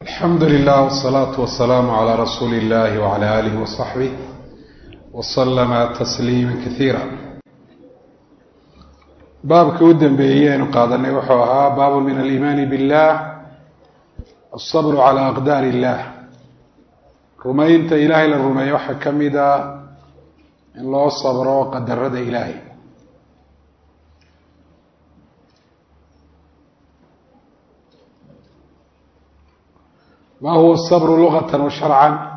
الحمد لله والصلاة والسلام على رسول الله وعلى آله وصحبه وسلم تسليما كثيرا. باب كودن بيين قادني وحوها باب من الإيمان بالله الصبر على أقدار الله. رمينت إلهي للرمي وحكم إذا إن الله الصبر وقدر رد إلهي. ما هو الصبر لغة وشرعا؟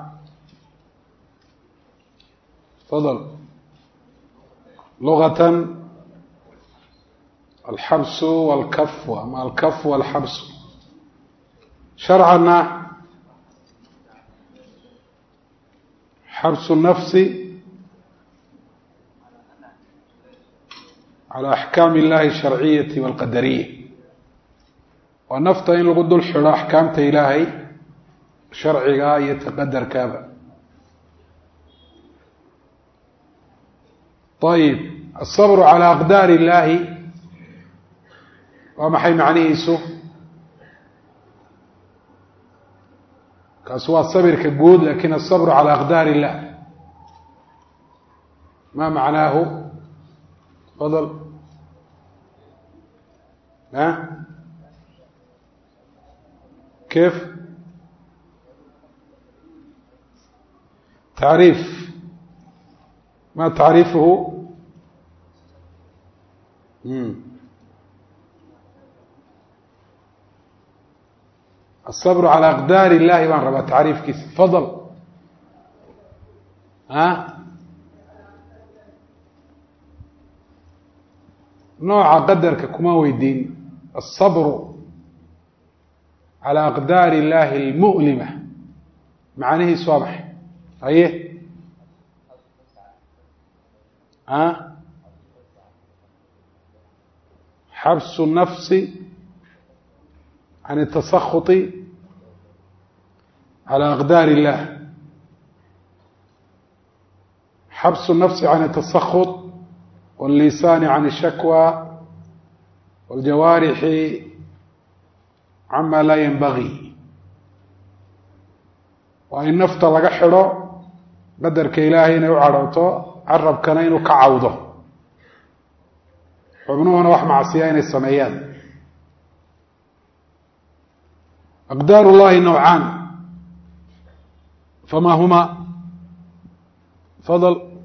تفضل. لغة الحبس والكف، أما الكف والحبس. شرعا حبس النفس على أحكام الله الشرعية والقدرية، ونفط إن لقد الحر أحكام إلهي شرعي يتقدر كذا. طيب، الصبر على أقدار الله وما حي معنيه سو كسوى الصبر كجود، لكن الصبر على أقدار الله ما معناه؟ تفضل. ها كيف تعريف؟ ما تعريفه؟ الصبر على أقدار الله وان ربا تعريف كيس. تفضل. ها نوع قدرك كما ويدين. الصبر على أقدار الله المؤلمة معنيه صبح. أيه حبس النفس عن التسخط على أقدار الله. حبس النفس عن التسخط، واللسان عن الشكوى، والجوارح عما لا ينبغي. وإن نفط لغا خيرو قدرك إلهي إنه يعرضه، عربكنا إنه كعوضه، xubnuhuna wax macsiya inay sameeyaan. أقدار الله نوعان، فما هما؟ فضل.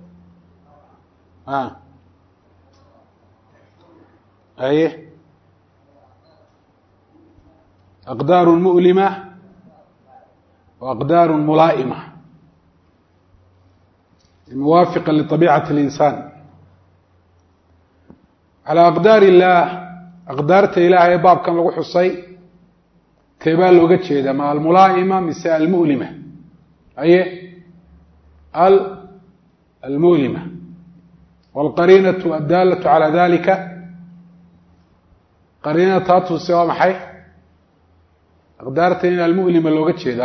أيه أقدار مؤلمة وأقدار ملائمة موافقة لطبيعة الإنسان. على أقدار الله، أقدارت إلهي باب كان لغو حصي كيبال لغو جيدا مع الملائمة مثل المؤلمة. أيه المؤلمة. والقرينة الدالة على ذلك قرينة تاتو سوا محي أقدارت إلى المؤلمة لغو جيدا.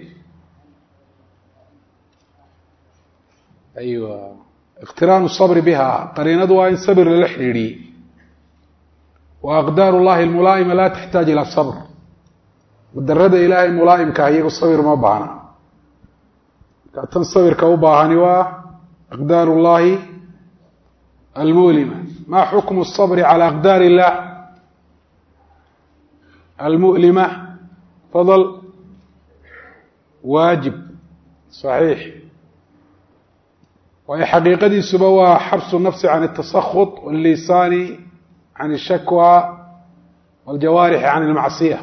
أيوة اقتران الصبر بها قرينة وإن صبر للحريري. وأقدار الله الملائمة لا تحتاج إلى الصبر، ودرد إلهي الملائم كهيك الصبر ما بانا كأتن صبر كوباهني. وأقدار الله المؤلمة. ما حكم الصبر على أقدار الله المؤلمة؟ فضل. واجب صحيح. وهي حقيقة سبوا حبس النفس عن التسخط، واللسان عن الشكوى، والجوارح عن المعصية.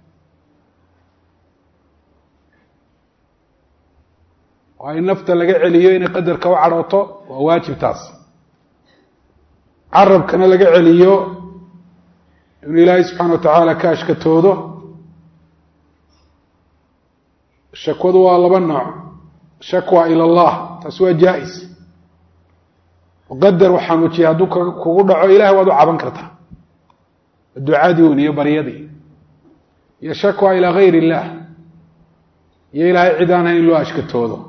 وهي النفط لقى عليين قدر كوعرته وواجب تاس. عرب كان لقى عليو إن الله سبحانه وتعالى كاش كتوده. الشكوى دوا الله بالنوع شكوى إلى الله تسوى جائز، وقدر وحان وجهي هدوك كوغو دحو إلهي وادو عبان كرتا. الدعاء ديوني بريدي يا شكوى إلى غير الله، يا إلهي عدانا إن لو أشكتوده.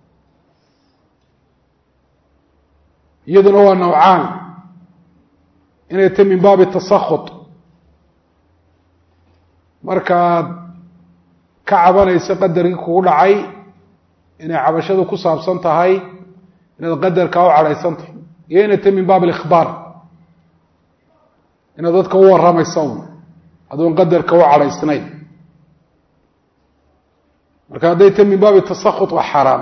يدن هو النوعان، إن يتم من باب التسخط. markaad ka cabanaysa qadarkii kugu dhacay inay cabashadu ku saabsan tahay inaad qadarkaa u cadhaysantahay iyo inay tahay min baab alikhbaar inaad dadka u warramaysa un adoon qadarka u cadhaysnayn marka hadday tahay min baabi tasakhut waa xaaraam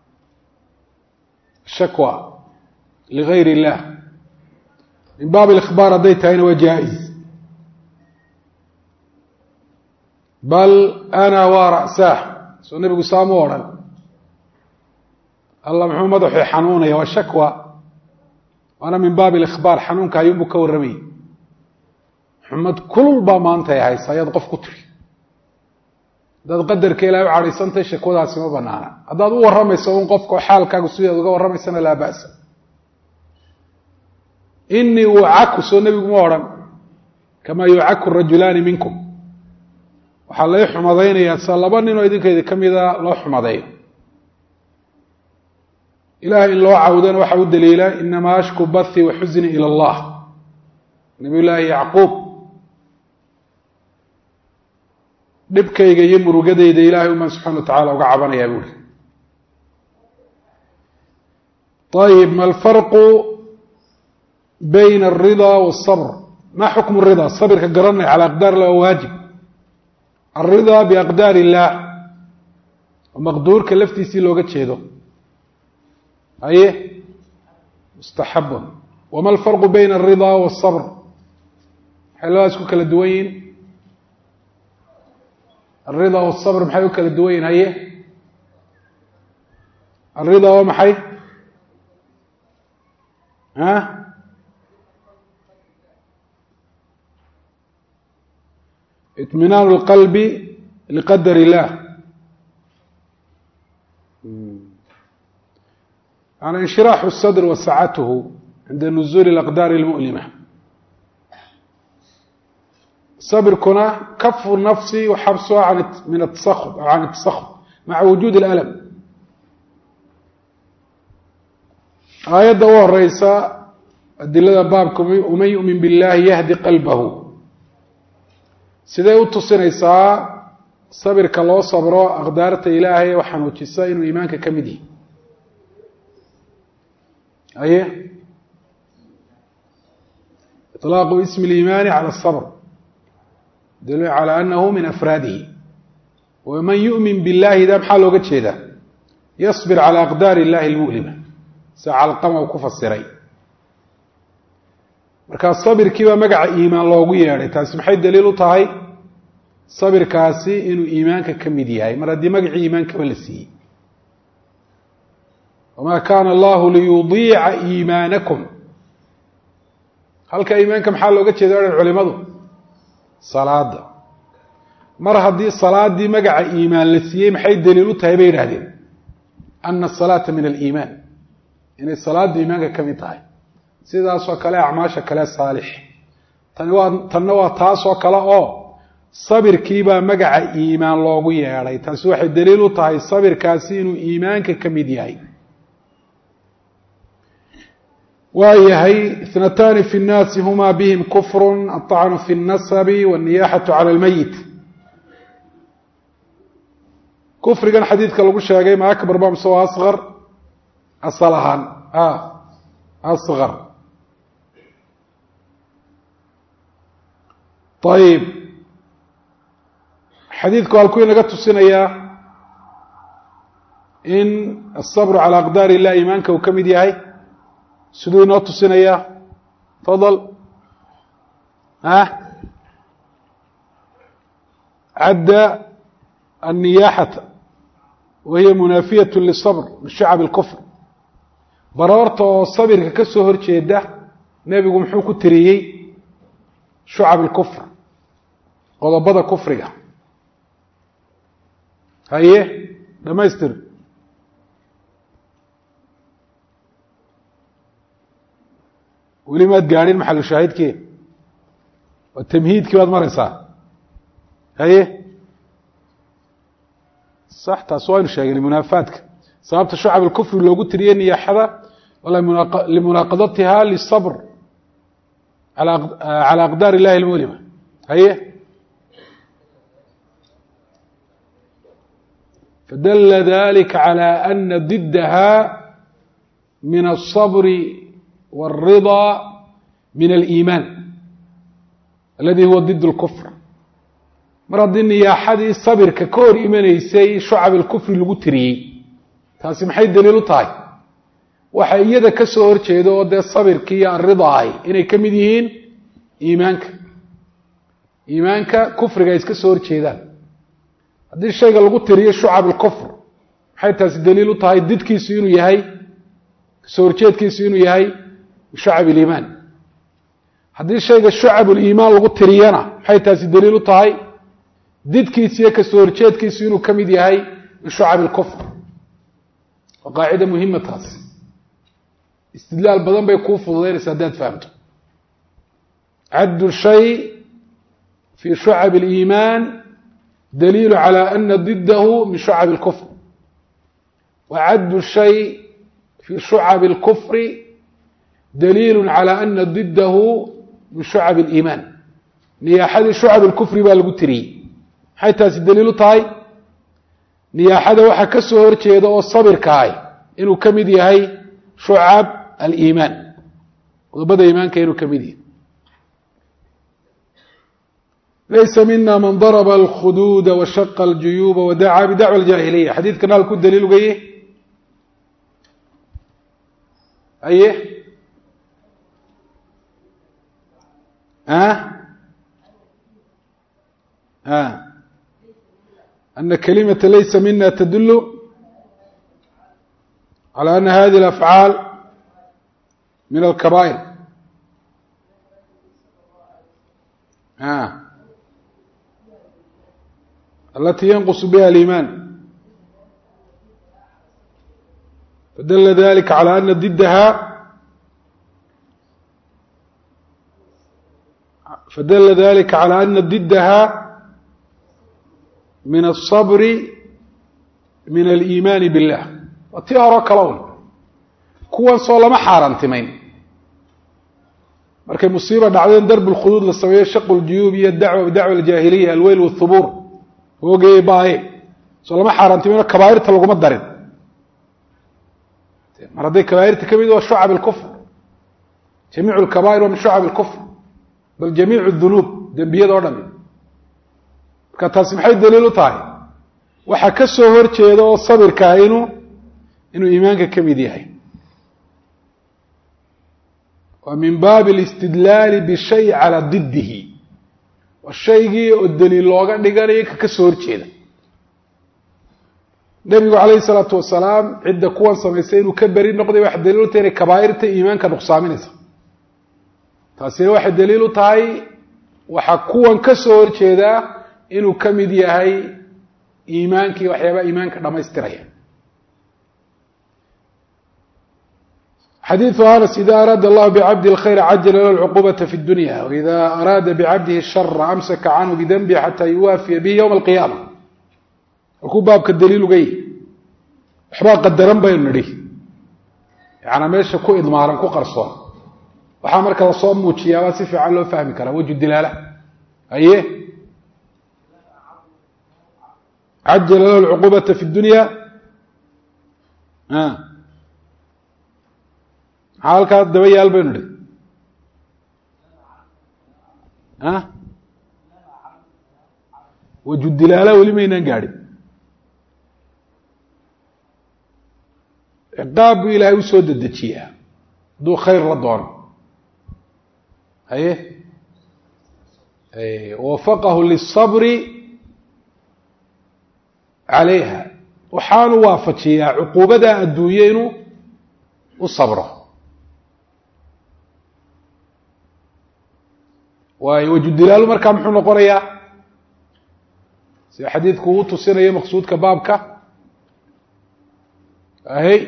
shakwa ligayr illah min baab alikhbaar hadday tahayna waa jaa-is bal ana waa ra'saah soo nebigu saamu odhan alla muxuu madaxii xanuunaya waa shakwa waana min baabi alikhbaar xanuunka ayuunbuu ka warramayay xumad kulul baa maanta ay haysa ayaad qof ku tiri haddaad qadarka ilaahay u cadhaysantay shakwadaasi ma banaana haddaad u warramayso un qofka xaalkaagu sideed uga warramaysana laa ba'sa inii ucaku soo nebigu ma odhan kamaa yucaku rajulaani minkum waxaa lay xumadaynayaa sa laba nin oo idinkaydi ka mida loo xumadeeyo ilahay in loo cawdana waxaa u daliila inamaa ashku bathi wa xusni ila allah nabiy llaahi yacquub dhibkayga iyo murugadayda ilaahay umaan subxana wa tacala uga cabanayaa buuri ayib ma alfarqu bayna alridaa waasabr ma xukmu ridaa sabirka garanay cala aqdaar illah waa waajib alridaa biaqdaar illaah oo maqduurka laftiisii looga jeedo aye mustaxabun wama alfarqu bayna alridaa waasabr maxay labadaas ku kala duwan yihin alridaa waasabr maxay u kala duwan yihin haye alridaa waa maxay iطminaan اlqalbi liqadar illah yani inshiraaxu الsadr wa sacatuhu cinda nuzuuli اlaqdaar اlmu'lima sabirkuna kafu nafsi wa xabsuha min atasahud aw can atasahud maca wujuud اlalam aayadda u horeysa adilada baabka waman yu'min biاllahi yahdi qalbahu siday u tusinaysaa sabirka loo sabro aqdaarta ilaahay oo xanuujisa inuu iimaanka ka mid yahay aye iطlaaqu ismi اliimaani cala الصabr daliil calى anahu min afraadihi waman yu'min biاllahi da maxaa looga jeedaa yasbir calى aqdaar illahi اlmu'lima sa calqama uu ku fasiray markaa sabirkiibaa magaca iimaan loogu yeedhay taasi maxay daliil u tahay sabirkaasi inuu iimaanka ka mid yahay mar haddii magacii iimaankaba la siiyey wamaa kaana allahu liyudiica iimaanakum halka iimaanka maxaa looga jeeda odhan culimadu salaada mar haddii salaadii magaca iimaan la siiyey maxay daliil u tahay bay yidhahdeen ana asalaata min aliimaan inay salaaddu iimaanka ka mid tahay sidaasoo kale acmaasha kale saalix tanna waa taasoo kale oo sabirkiibaa magaca iimaan loogu yeedhay taasi waxay daliil u tahay sabirkaasi inuu iimaanka ka mid yahay waa yahay ithnataani fi nnaasi huma bihim kufrun aطacnu fi اnasabi wاniyaxatu cala اlmeyit kufrigan xadiidka lagu sheegay ma akbar ba mise waa asqar asal ahaan asqar ayib xadiidku halkuu inaga tusinayaa in asabru calى aqdaar illah iimaanka uu ka mid yahay siduu inoo tusinayaa fadal cadda الniyaxata wa hiya munaafiyaة lisabr min shacab اlkufr baroorta oo sabirka ka soo hor jeeda nebigu muxuu ku tiriyey shucab اlkufr qodobada kufriga haye dhamaystir weli maad gaadhin maxalu shaahidkii waa tamhiidkii baad maraysaa haye sax taas waynu sheegnay munaafaadka sababta shucab اlkufri loogu tiriyey niyaaxada limunaaqadatiha lisabr calى aqdaar illahi اlmulima haye فدل ذلك على أن ضدها من الصبر والرضا من الإيمان الذي هو ضد الكفر. mar haddii niyaaxadii sabirka ka hor imanaysay shucab alkufri lagu tiriyey, taasi maxay daliil u tahay? waxa iyada ka soo horjeeda oo dee sabirkii iyo arrida ahi inay ka mid yihiin iimaanka kufriga ay iska soo horjeedaan. haddii shayga lagu tiriyo shucab alkufr, maxay taasi daliil u tahay didkiisu inuu yahay, kasoo horjeedkiisu inuu yahay shucab aliimaan. haddii shayga shucab uliimaan lagu tiriyana maxay taasi daliil u tahay didkiisa iyo kasoo horjeedkiisu inuu ka mid yahay shucab alkufr. waa qaacida muhima taasi, istidlaal badan bay kuu fududaynaysa haddaad fahamto. caddu shay fi shucab aliimaan daliilu calى ana didahu min shucab alkufr, wa caddu shay fi shucab alkufri daliilu calى ana didahu min shucab aliimaan. niyaaxadii shucab alkufri baa lagu tiriyey, maxay taasi daliil u tahay? niyaaxada waxaa ka soo horjeeda oo sabirka ahy inuu ka mid yahay shucab aliimaan, qodobada iimaanka inuu ka mid yahay. laysa mina man darba alkhuduuda washaqa aljuyuuba wadacaa bidacwa aljaahiliya. xadiidkan halku daliil ugaye aye أن كلمة ليس منا تدل على أن هذه الأفعال من الكبائر. التي ينقص بها الإيمان، فدل ذلك على أن ضدها من الصبر من الإيمان بالله. وتي hore kalown kuwan soo lama xaarantimayn markay musiiba dhacdeen darb alkhuduud la sameeyo, shaq aljuyuub iyo dacwa bidacwa aljaahiliya, alweyl walthubur hoogay baaye, soo lama xaarantimayn kabaa'irta laguma darin. mar hadday kabaa'irta ka mid waa shucab alkufr, jamiicu alkabaa'ir waa min shucab alkufr, bal jamiicu adunuub, dembiyada oo dhami. marka taasi maxay daliil u tahay? waxaa ka soo horjeeda oo sabirkaa inuu iimaanka ka mid yahay. waa min baabi alistidlaali bishay calaa didihi, waa shaygii oo daliil looga dhiganayo ka ka soo horjeeda. nebigu calayhi salaatu wasalaam cidda kuwan samaysay inuu ka beri noqday waxay daliil u tahay inay kabaa'irta iimaanka nuqsaaminaysa. taasina waxay daliil u tahay waxaa kuwan ka soo horjeedaa inuu ka mid yahay iimaankii waxyaabaa iimaanka dhamaystiraya. xadiiثu anas ida araada allahu bicabdi اlkhayr cajala lahu lcuqubaةa fi اdunya waida araada bicabdihi الshara amsaka canhu bidanbihi xataa yuwaafiya bihi ywma alqiyaama. halkuu baabka daliil uga yihi waxbaa qadaran baynu nidhi, yaana meesha ku idmaaran ku qarsoon. waxaa marka lasoo muujiyaabaa si fiican loo fahmi karaa waju dilaala. aye cajala lahu lcuqubaةa fi اdunya, maxaa halkaa daba yaal baynu nidhi waju dilaala weli maynaan gaadhin. ciqaab buu ilaahay usoo dedejiyaa hadduu khayr la doono. haye wafaqahu lisabri calayha, waxaanu waafajiyaa cuquubada adduunye inuu u sabro. waayo wajudilaalu markaa muxuu noqonayaa sida xadiidku uu tusinayo maqsuudka baabka. ahy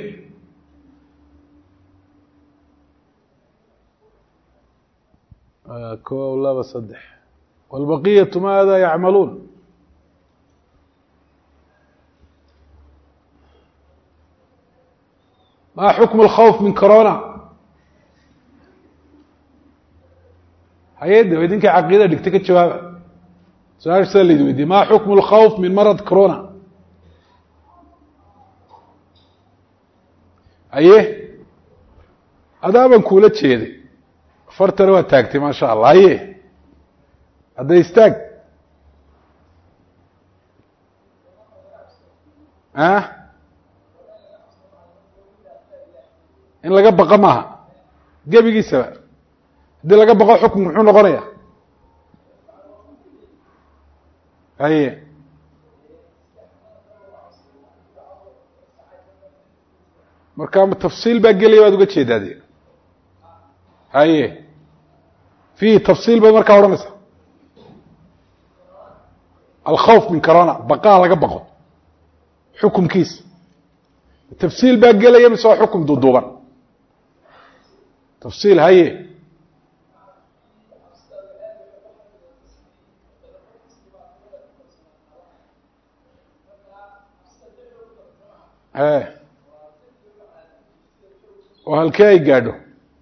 kow laba saddex wاlbaqiyatu maada yacmaluun. ma xukmu اlkhawf min corona? haye de idinkay caqiida dhigtay ka jawaaba su-aasha sida laydin weydiye ma xukmu اlkhawf min marad corona? haye adaaban kuula jeeday fartana waa taagtay maasha allah haye hadda istaag in laga baqo maaha gebigiisaba haddii laga baqo xukm muxuu noqonaya haye marka tafsiil baa gelaya baad uga jeedaade haye fiihi tafsiil baad markaa odhanaysa alkhawf min corona baqaa laga baqo xukumkiisa tafsiil baa gelaya mise waa xukum duuduuban tafsiil haye oo halkee ay gaadho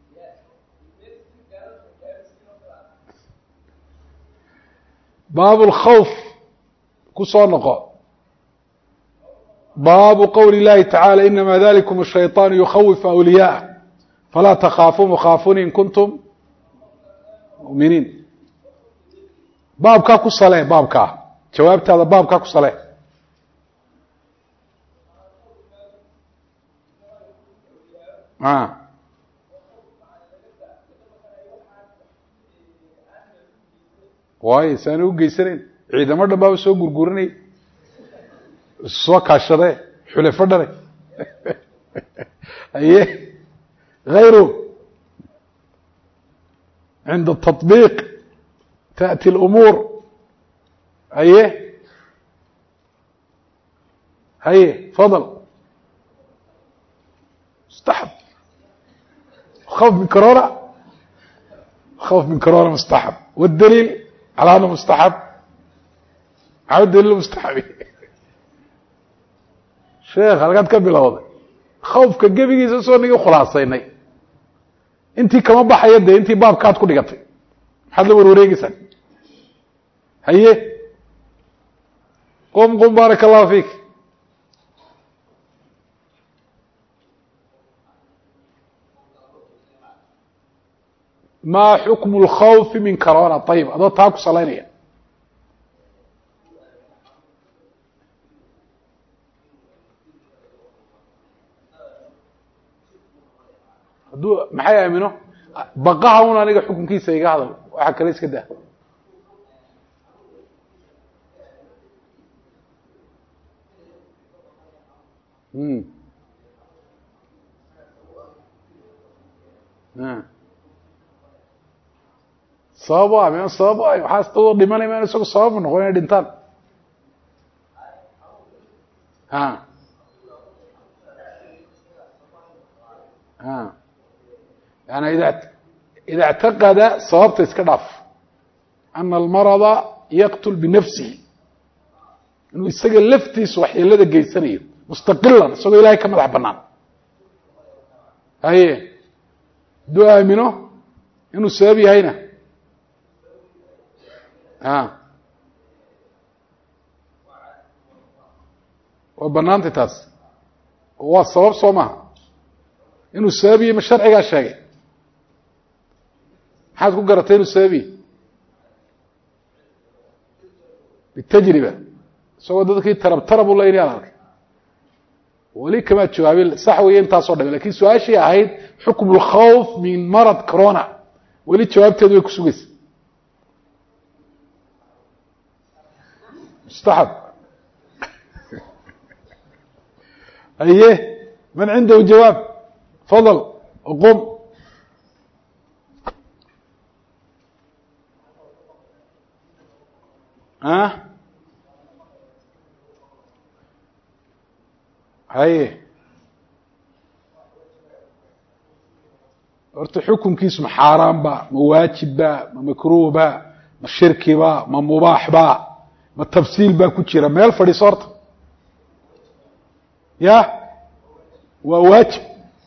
baabu اlkhawf ku soo noqo baabu qowli اllahi tacaalى inama dalikum الshayطaan yukhawifu awliyaءah falaa takhaafuu mukhaafuni in kuntum mu'miniin baabkaa ku sale baabkaa jawaabtaada baabkaa ku sale waayo saana u geysanayn ciidamo dhan baaba soo gurguranay soo kaashade xulafo dhanay haye hayru cinda taطbiiq taأti اlumuur haye haye fadl mustaxab خوف من كورونا خوف من كورونا مستحب والدليل على أنه مستحب عاود دليل مستحب شيخ halkaad ka bilowday khawfka gebigiisa soo nigi khulaasaynay intii kama baxaya de intii baabkaad ku dhigatay maxaad la warwareegaysaa haye qum barakallahu fiik ma xukm اlkhawf min corona ayib adoo taa ku salaynaya hadduu maxay aamino baqaha un aniga xukunkiisa iga hadal waxa kale iska daa sabab ma sabab ay waxa soo dhimanay ma isagu sabab noqon inay dhintaan يعني إذا اعتقد صوابته iska dhaaf أن المرض يقتل بنفسه inuu isaga laftiisa waxyeelada geysanayo mustaqilan isagoo ilaahay ka madax banaan haye duu aamino inuu sabab yahayna waa banaantay taas waa sabab soo maha inuu sabab yahay ma sharcigaa sheegay maxaad ku garatay inuu sabab yahay bitajriba isagoo dadkii tarab u leynay ad arkay weli kamaad jawaabin sax weeye intaasoo dhame lakin su-aashii ahayd xukm اlkhawf min marad corona weli jawaabteedu way ku sugaysa mustaxab haye man cindahu jawaab fadl qum haye horta xukunkiisu ma xaaraan ba ma waajib ba ma makruh ba ma shirki ba ma mubaax ba ma tafsiil baa ku jira meel fadhiiso horta ya waa waajib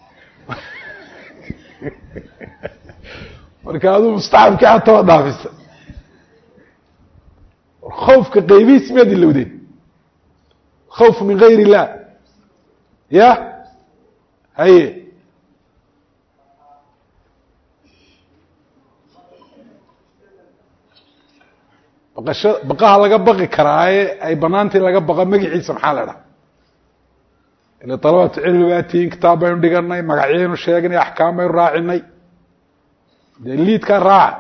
marka aduu mustaxabkii xataa waa dhaafisa khawfka qaybihiis miyaad ilowdeen khawf min gayr illah ya haye baqaha laga baqi karaaye ay banaantii laga baqa magaciisa maxaa la dhaha ila dalabatu cilmi baa tihiin kitaab baynu dhiganay magacyaynu sheegnay axkaam baynu raacinay dee liidkaa raaca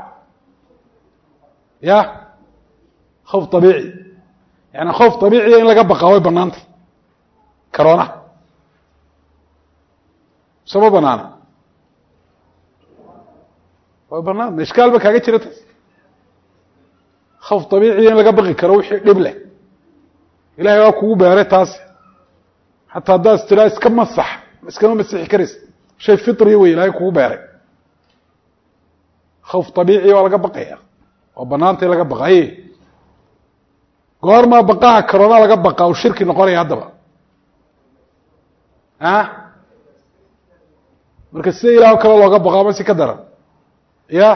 ya khawf abiici yani khawf abiiciya in laga baqaa way banaantay corona sama banaana way banaanta ishkaal ba kaaga jira taas khawf abiiciya in laga baqi karo wixii dhib leh ilahay waa kugu beeray taas xataa haddaad istiraha iska masax iskama masixi karaysa shay fitriya wey ilahay kugu beeray khawf abiiciya waa laga baqaya oo banaantay laga baqaye goormaa baqaha corona laga baqa u shirki noqonaya haddaba marka sida ilaah kale looga baqo ama si ka daran ya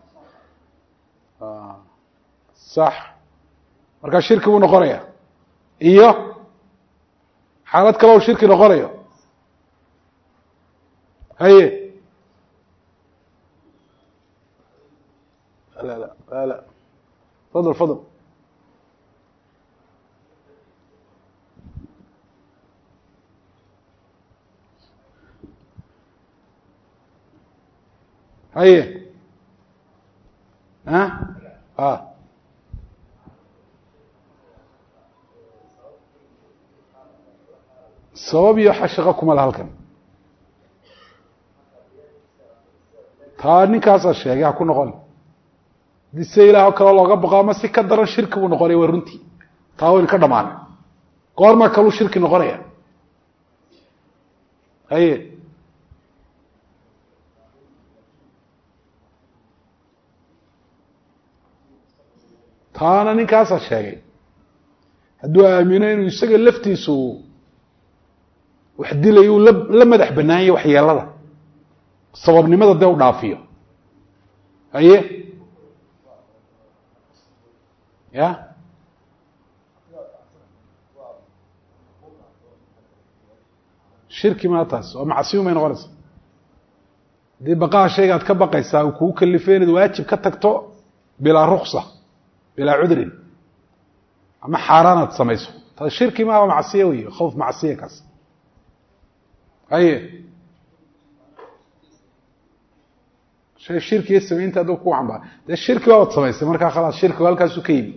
sax markaa shirki buu noqonaya iyo xaalad kale oo shirki noqonayo haye la la la la fadl fadl haye sabab iyo shaqo kuma laha halkan taa ninkaasaa sheegay ha ku noqon hadii se ilaah kale looga baqo ama si ka daran shirki buu noqonaya waa runtii taa waynu ka dhamaanay goormaa kaluu shirki noqonaya haye taana ninkaasaa sheegay hadduu aamino inuu isaga laftiisu wax dilayo la madax banaanyay waxyeelada sababnimada dee u dhaafiyo haye ya shirki maa taas oo macsiyo may noqonaysa haddii baqaha shayga ad ka baqaysaa uu kugu kalifay inaad waajib ka tagto bilaa ruksa bilaa cudrin ama xaaraanaad samayso taas shirki maaha macsiyo wey khawf macsiya kaas haye shay shirkiga samaynta hadduu ku cambaa dee shirki baabad samaysay markaa khalaas shirkigu halkaasu ka yimi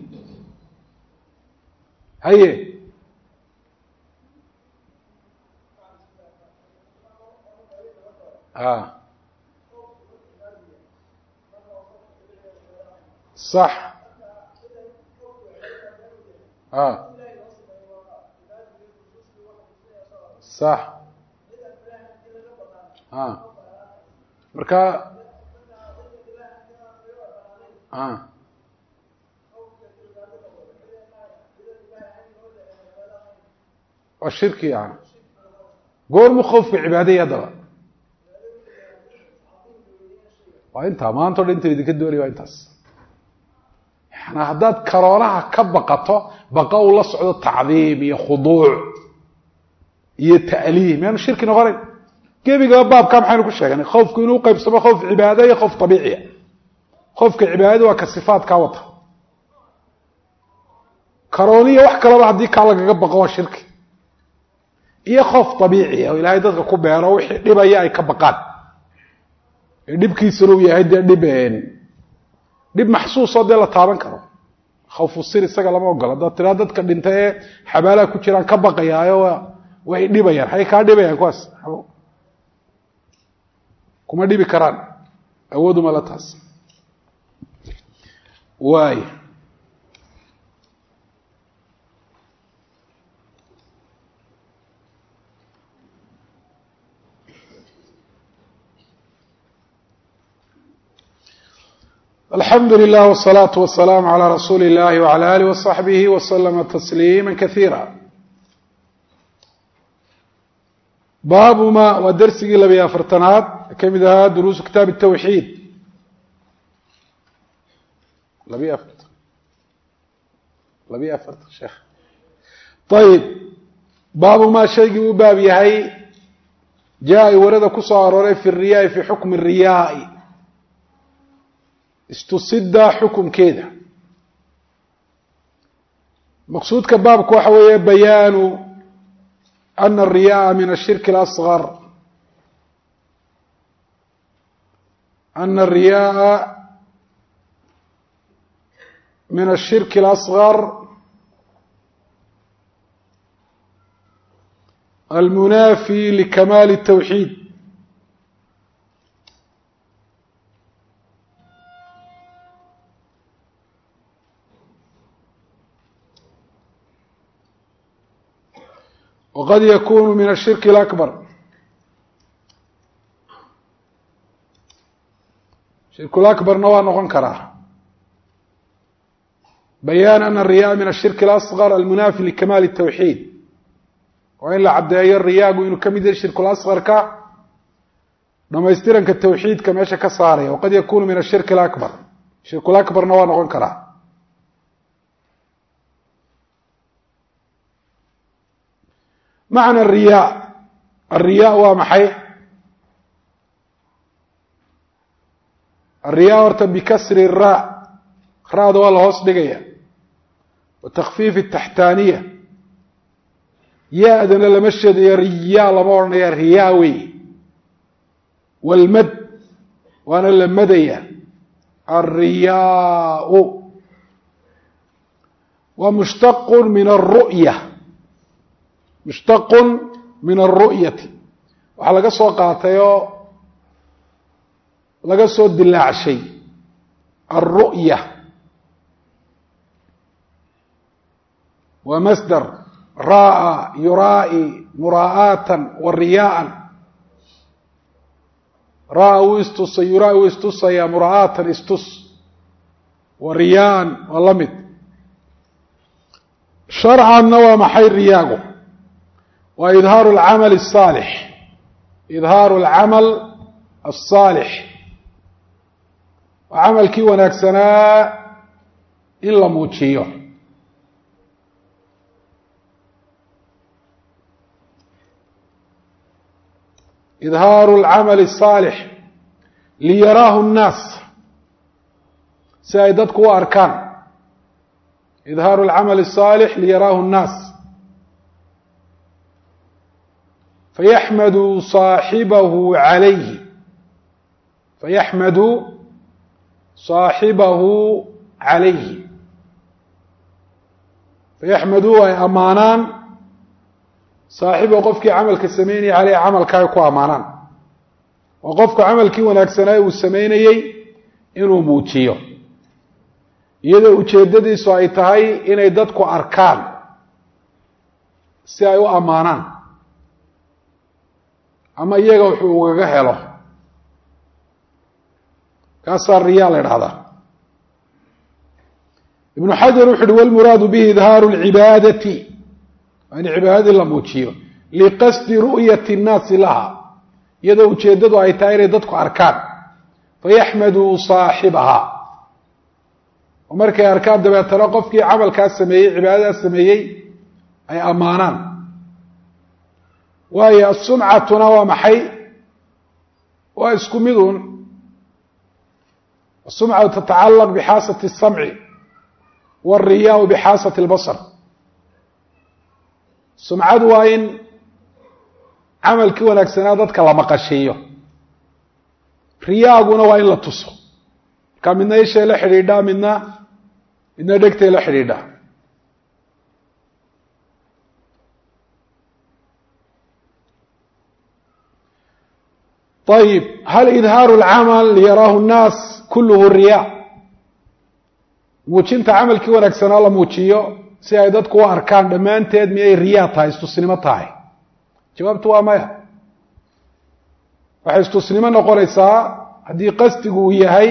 haye صح صح marka waa shirki yani goormu khawfka cibaadaya haddaba waa intaa maanta o dhan inta idinka doonaya waa intaas yani haddaad karoonaha ka baqato baqa uu la socdo tacdiim iyo khuduuc iyo ta'liim miyaanu shirki noqonayn gebigaba baabkaa maxaynu ku sheeganay khawfku inuu qaybsamo khawf cibaada iyo khawf abiiciya khawfka cibaadada waa ka sifaadkaa wata karooniya wax kalaba haddii kaa lagaga baqo waa shirki iyo khawf abiiciya oo ilaahay dadka ku beero wixii dhibaya ay ka baqaan ee dhibkiisuna uu yahay dee dhib maxsuusoo dee la taaban karo khawfu sir isaga lama ogola haddaad tiraa dadka dhinta ee xabaalaha ku jiraan ka baqayaayo way dhibayaan hay kaa dhibayaan kuwaas kuma dhibi karaan awooduma la taas waay الحمد لله والصلاة والسلام على رسول الله وعلى آله وصحبه وسلم تسليما كثيرا باب ما ودرسي لبي أفرتنات كمدها دروس كتاب التوحيد لبي أفرت شيخ طيب باب ما شيء باب يهي jaa warada ku soo arooray fi riyaa fi hukm riyaa istusida xukumkeeda maqsuudka baabku waxa weeye bayaanu ana الriyaa min الshirk الأصغر أن الرياء من الشرك الأصغر المنافي لكمال التوحيد وقد يكون من الشرك الأكبر شرك الأكبر نوع نغن كراه بيان أن الرياء من الشرك الأصغر المنافي لكمال التوحيد وإلا عبدالي الرياء إنه كم يدير الشرك الأصغر لما يستيرن كالتوحيد كما يشك صاري وقد يكون من الشرك الأكبر الشرك الأكبر نوع نغن كراه معنى الرياء ومحي الرياء بكسر الراء راء والله هوس دغيا وتخفيف التحتانيه يا اذن لمشد يا رياء لمورن يا رياوي والمد وانا لمديا الرياء ومشتق من الرؤيه مشتق من الرؤيه waxa laga soo qaatayo laga soo dilaacay الرؤيه ومصدر راء يرائي مراءة والرياء راء واستس يراء واستس يا مراءة استس والرياء واللمد شرعا نوى محي الرياء وإظهار العمل الصالح إظهار العمل الصالح وعمل كي وناكسنا إلا موتشيه إظهار العمل الصالح ليراه الناس سائدتك وأركان إظهار العمل الصالح ليراه الناس فيحمد صاحبه عليه فيحمد صاحبه عليه فيحمدوا أي أمانان صاحبه قفك عملك السميني عليه عملك يكو أمانان وقفك عملك وناكسناي والسميني إنه موتيو يدى ujeedadii soo ay tahay inay dadku arkaan si ay u amaanaan ama iyaga wuxuu uga helo kaas riyaa la yiraahdaa ibn hajar wuxuu wal murad bihi idhaaru al-ibadati ani cibaadada la muujiyo li qasdi ru'yati an-nas laha yada ujeedadu ay tahay inay dadku arkaan fayahmadu saahibaha ومركي أركان دبيتنا قفكي عمل كاسمية عبادة سمية أي أمانان وهي السمعة نوى محي ويسكمدون السمعة تتعلق بحاسة السمع والرياء بحاسة البصر السمعة وين عمل كونك سنادتك لمقاشيه رياء وين لا تصو كمنا يشي لا خريدا منا إن دغتي لا خريدا طيب هل إظهار العمل ليراه الناس كله الرياء موجinta camalkii wanaagsanaa la muujiyo si ay dadku u arkaan dhamaanteed miyay riyaa tahay istusnimo tahay jawaabtu waa maya waxa istusnimo noqonaysaa hadii qasdigu uu yahay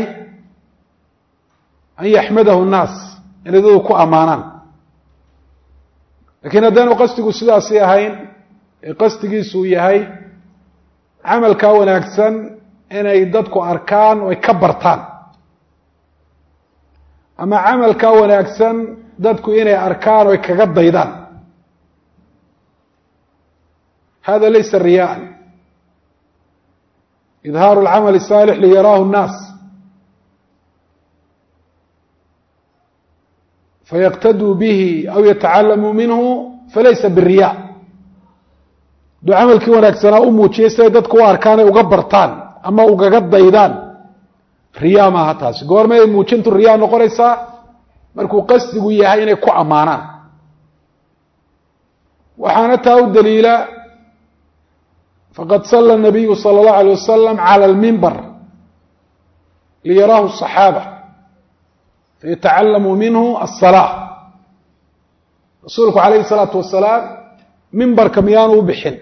أن يحمده الناس يعني ذو كو أمانان لكن هذا قصدك السداسي هين قصدك سوي هاي عمل كون أكسن أن يددك أركان ويكبرتان أما عمل كون أكسن ددك إن أركان ويكقض يدان هذا ليس الرياء idhaaru alcamali الsaalix liyaraahu الnaas fayaqtaduu bihi aw yatacalamuu minhu falaysa biriya hadduu camalkii wanaagsanaa u muujiyey siday dadku u arkaan ay uga bartaan ama ugaga daydaan riyaa maaha taasi. goorma ay muujintu riyaa noqonaysaa? markuu qasdigu yahay inay ku ammaanaan. waxaana taa u daliila faqad salla الnabiyu salى الlahu عalيه wasalam calى اlmimbar liyaraahu الصaxaaba fayatacalamuu minhu الصalaaة. rasuulku calayhi الsalaatu wasalaam mimbarka miyaanu u bixin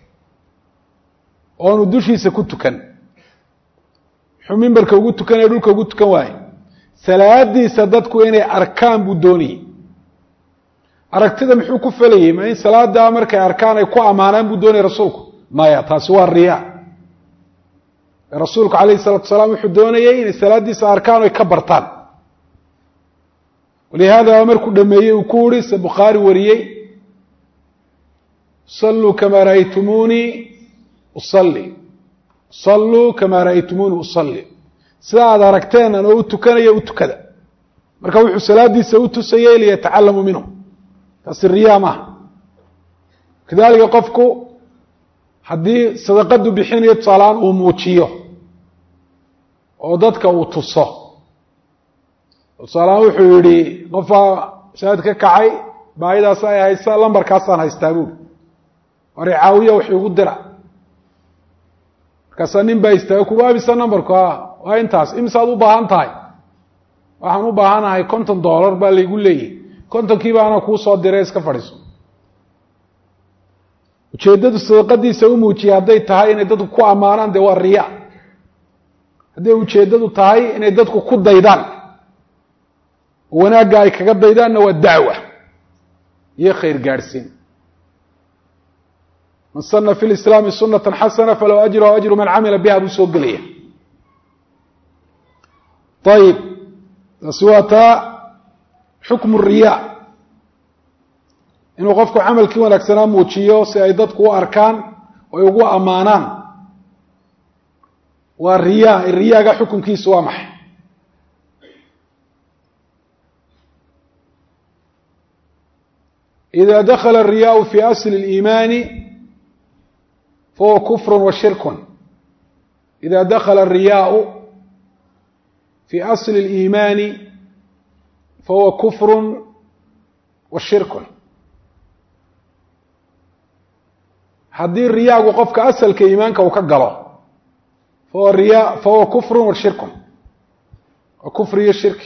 oonu dushiisa ku tukan? muxuu mimbarka ugu tukanaya dhulka ugu tukan waaye? salaadiisa dadku inay arkaan buu doonayey. aragtida muxuu ku falayey? ma in salaadaa markay arkaan ay ku ammaanaan buu doonayay rasuulku? maya, taasi waa riyaa. rasuulku calayhi الsalaatu wasalaam wuxuu doonayey inay salaadiisa arkaan o ay ka bartaan. walihaada markuu dhameeyey uu ku uri se bukhaari wariyey salluu kamaa ra'aytumuunii usalli, salluu kamaa ra'aytumuunii usalli, sida aad aragteen anoo u tukanayo u tukada. marka wuxuu salaadiisa u tusayey liyatacalamuu minhu. taasi riyaa maaha. kadalika qofku haddii sadaqadu bixinayo tusaalahaan uu muujiyo oo dadka uu tuso, tusaalahaan wuxuu yidhi qofaa shahaad ka kacay baahidaas ay haysa lambarkaasaan haystaa buuri, war caawiya wax igu dira. markaasaa nin baa istaaga kugu abisa nambarku waa intaas, imisaad u baahan tahay? waxaan u baahanahay $50 baa laygu leeyahy, 50kii baana kuu soo diray, iska fadhiiso. ujeeddadu sadaqadiisa u muujiyay hadday tahay inay dadku ku ammaanaan dee waa riya. hadday ujeeddadu tahay inay dadku ku daydaan wanaagga ay kaga daydaanna waa dacwa iyo khayr gaadhsiin. man sana fi lislaami sunatan xasana falow ajruha ajru man camila biha buu soo gelaya. ayib, taasi waa taa xukmu riyaa, inuu qofku camalkii wanaagsanaa muujiyo si ay dadku u arkaan o ay ugu ammaanaan. waa riyaa. riyaaga xukunkiisu waa maxay? إذا دخل الرياء في أصل الإيمان فهو كفر وشرك. إذا دخل الرياء في أصل الإيمان فهو كفر وشرك. haddii riyaagu qofka asalka iimaanka uu ka galo fahuwa kufr wa shirk. waa kufr iyo shirki.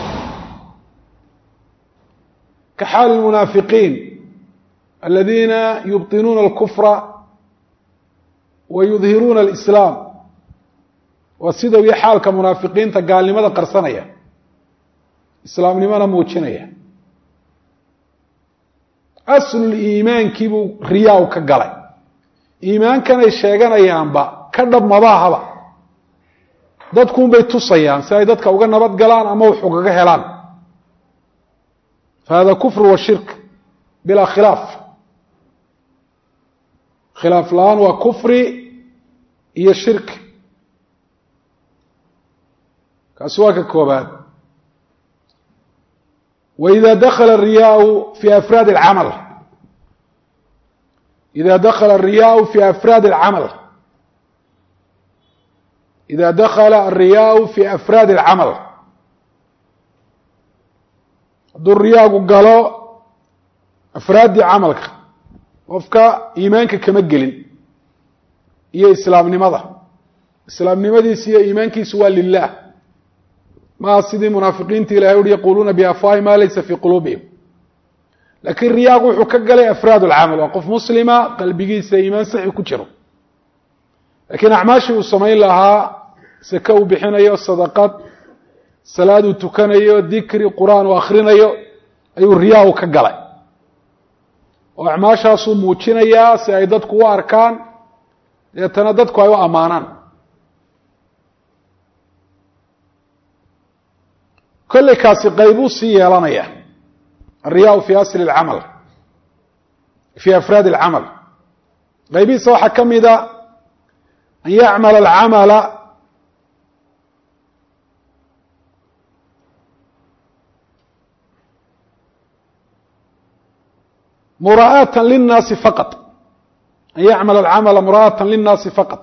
كxاal المنaafiقيin الذiina يبطinuuna الكفra ويظhiruuna الإسlاam. waa sida iyo xaalka munaafiqiinta gaalnimada qarsanaya, islaamnimona muujinaya. aslul iimaankii buu riyaa ka galay. iimaankanay sheeganayaanba ka dhab mabaahaba, dadkuunbay tusayaan si ay dadka uga nabad galaan ama wax ugaga helaan. fahada kufr wa shirk bilaa khilaaf. khilaaf la-aan waa kufri iyo shirki. kaasi waa ka koobaad. وإذا دخل الرياء في أفراد العمل، إذا دخل الرياء في أفراد العمل، إذا دخل الرياء في أفراد العمل، hadduu riyaagu galo afraaddii camalka, qofka iimaanka kama gelin iyo islaamnimada. islaamnimadiisa iyo iimaankiisu waa lilah, maa sidii munaafiqiinta ilahay uhi yaquluuna biafwaahi ma laysa fii quluubihim. laakiin riyaagu wuxuu ka galay afraad alcamal. waa qof muslima qalbigiisa iimaan saxi ku jiro, laakiin acmaashii uu samayn lahaa, sake uu bixinayo, sadaqad, salaad uu tukanayo, dikri, qur-aan uu akrinayo, ayuu riyaa ka galay. oo acmaashaasuu muujinayaa si ay dadku u arkaan, deetana dadku ay u ammaanaan. kolley kaasi qaybuu sii yeelanaya. alriyaa fi asli alcamal, fii afraadi alcamal. qaybihiisa waxaa ka mida أن يعمل العمل مراءة للناس فقط، أن يعمل العمل مراءة للناس فقط،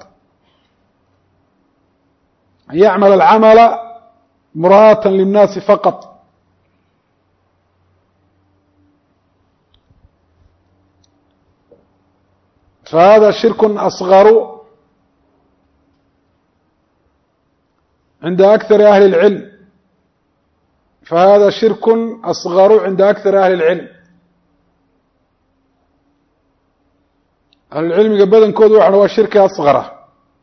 أن يعمل العمل مراءة للناس فقط. فهذا شرك أصغر عند أكثر أهل العلم، فهذا شرك أصغر عند أكثر أهل العلم. أهل العلم قبل كود واحد هو شرك أصغر.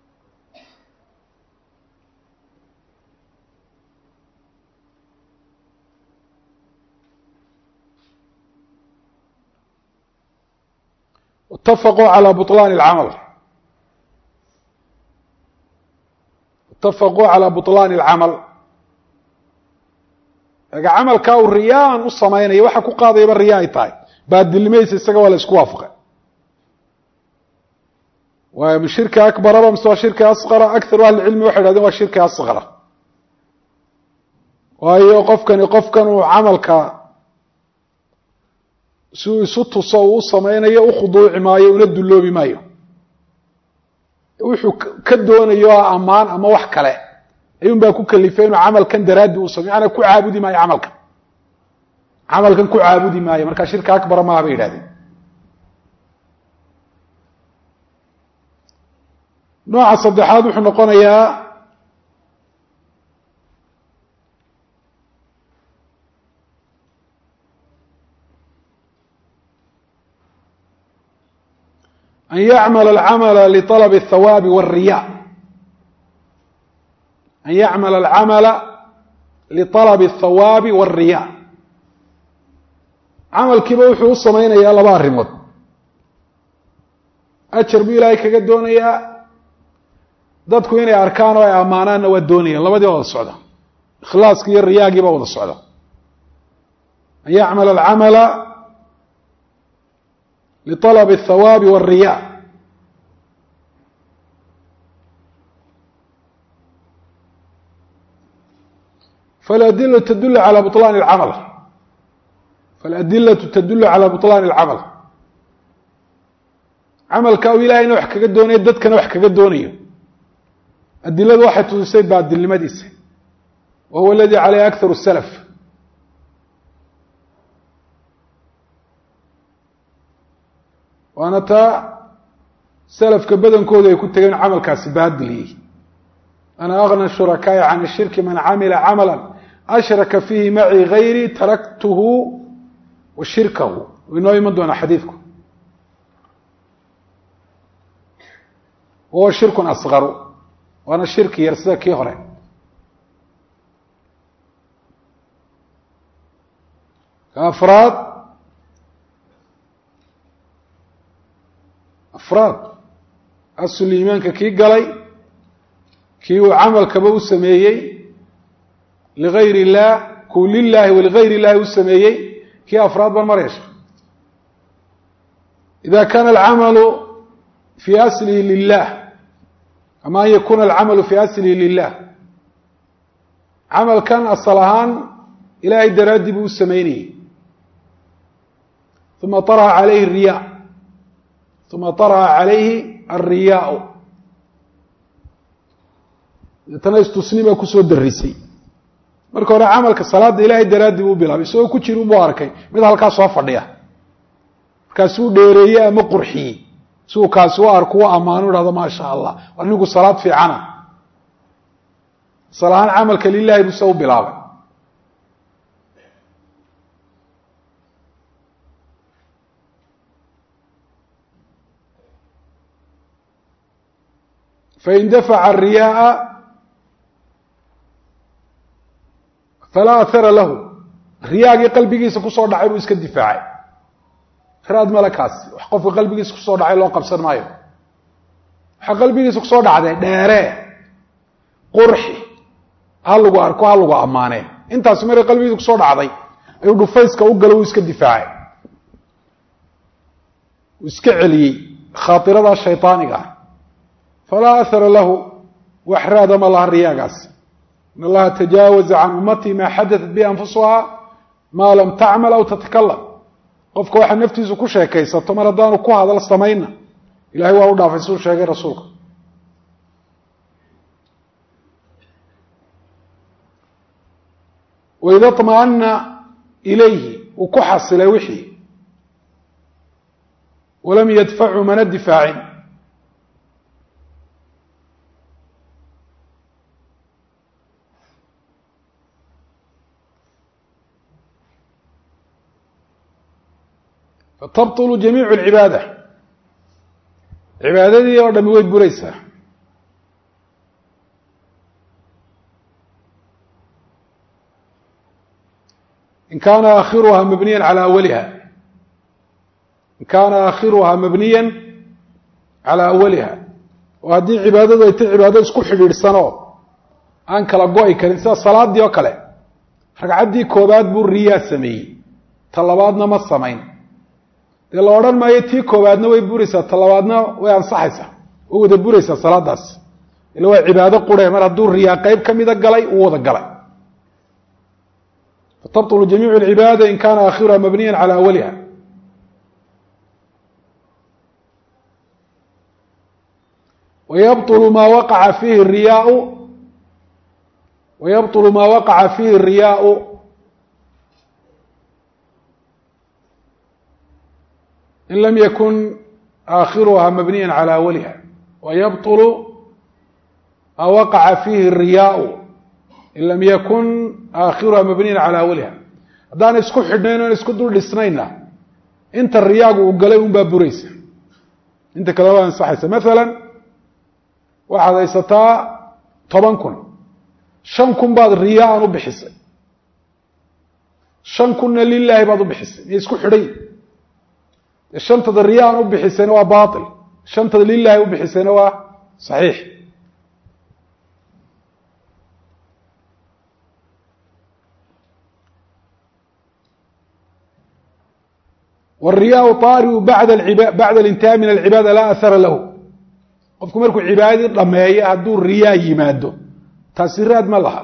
اتفقوا على بطلان العمل، اتفقوا على بطلان العمل. camalka uu riyaan u sameeyay waxa ku qaadayba riyaa ay tahay baadilmaysa isaga wala isku waafaqay. waa shirka akbar ama mustwa shirka asghar akthar ahli ilmi waxa yiraahdeen waa shirka asghar. waayo qofkan uu camalka suu isu tuso uu sameeyo u khuduuci maayo una duloobi maayo, wuxuu ka doonayo amaan ama wax kale ayuun baa ku kalifeen camalkan daraadi uu sameeyo ana ku caabudi maayo camalkan ku caabudi maayo, marka shirka akbar ma aha yiraahdeen. nooca saddexaad wuxuu noqonayaa أن يعمل العمل لطلب الثواب والرياء، أن يعمل العمل لطلب الثواب والرياء. عمل كيبا وحو الصمين يا لبا الرمض أجر بإلهي كقدونيا dadku inay arkaan oo ay amaanaan waa doonayaan labadii wada socda ikhlaaska iyo riyaagi ba wada socda. an ya'mal al-amala li talab ath-thawab war-riya. فالأدلة تدل على بطلان العمل، فالأدلة تدل على بطلان العمل. عملka uu ilaahay wax kaga doonay dadkana wax kaga doonayo adiladu waxay tusay baadilnimadiisa وهو الذي عليه أكثر السلف. وأنا تا سلف كبدن كودا يكون تجين عمل كاس بادلي. أنا أغنى الشركاء عن الشرك من عمل عملا أشرك فيه معي غيري تركته وشركه. وإنه يمد أنا حديثكم هو شرك أصغر وأنا الشرك يرسلك يهرع. أفراد أصل الإيمان كي قالي كي عمل كبو سميي لغير الله كل الله ولغير الله السميي كي أفراد بالمريش. إذا كان العمل في أصله لله أما يكون العمل في أصله لله عمل كان الصلاحان إلهي درادب السميني ثم طرأ عليه الرياء tana istusnima ku soo darisay marka hore amalka salaada ilaahay daraadii uu bilaabay soo ku jiro buu arkay mid halka soo fadhiya markaas uu dheereeyay ama qurxiyay soo kaas oo arko amaano raada ma sha Allah anigu salaad fiicana salahan amalka lillahi buu soo bilaabay. فإن دفع الرياء فلا أثر له. رياء قلبي يسكو صور دعي ويسك الدفاعي راد ملكاس وحقف قلبي يسكو صور دعي لو قبصر مايو حق قلبي يسكو صور دعي ديره قرحي هلغو أركو هلغو أمانه انت سمير قلبي يسكو صور دعي أيو دفايسك وقلو ويسك الدفاعي ويسك علي خاطرة الشيطاني قال falaa ahara lahu wax raada ma laha riyaagaas. in allaha tajaawaza can ummatii maa xadatat bi anfusuhaa maa lam tacmal aw tatakalam. qofka waxaa naftiisu ku sheekaysato mar haddaanu ku hadal samayna ilahay waa u dhaafay siduu sheegay rasuulka. waida طma'ana ilayhi uu ku xasilay wixii walam yadfacu mana difaacin fatabطlu jamiicu اlcibaada, cibaadadii oo dhami way buraysaa. in kaana aakhiruha mabniya calى awaliha, in kaana aakhiruhaa mabniya calى awaliha, oo haddii cibaadadu ay tay cibaado isku xidhiidhsanoo aan kala go-i karin sida salaadii oo kale, ragcaddii koobaad buu riyaa sameeyey, ta labaadna ma samayn, dee la odhan maayo tii koobaadna way buraysaa ta labaadna way ansaxaysaa, way wada buraysaa salaadaas, ila waa cibaado qurhe mar hadduu riyaa qeyb ka mida galay uu wada galay. fatabطlu jamiicu اlcibaada in kana aakhiruha mabniya calى awaliha. wayabطlu ma waqaca fiihi الriyaau wayabطlu ma waqaca fiihi الriyaau in lam yakun aakhiruha mabniya calى awaliha. wayabطlu ma waqaca fiihi الriyaau in lam yakun aakhiruha mabniyan calى awaliha. haddaana isku xidhnayn oon isku dul dhisnayna inta riyaagu uu galay un baa buraysa, inta kale waa ansaxaysa. masalan waxaad haysataa 10,000, 5,000 baad riyaa-an u bixisay, 5,000na lilaahi baad u bixisay, miyay isku xidhay? dee 5tada riyaa-an u bixisayna waa baatil, 5tada lilaahi u bixisayna waa saxiix. wاriyaau طaariu bacda اlintihaa min alcibaada laa ahara lahu. qofku markuu cibaadadii dhameeyo hadduu riyaa yimaado taasi raad ma laha.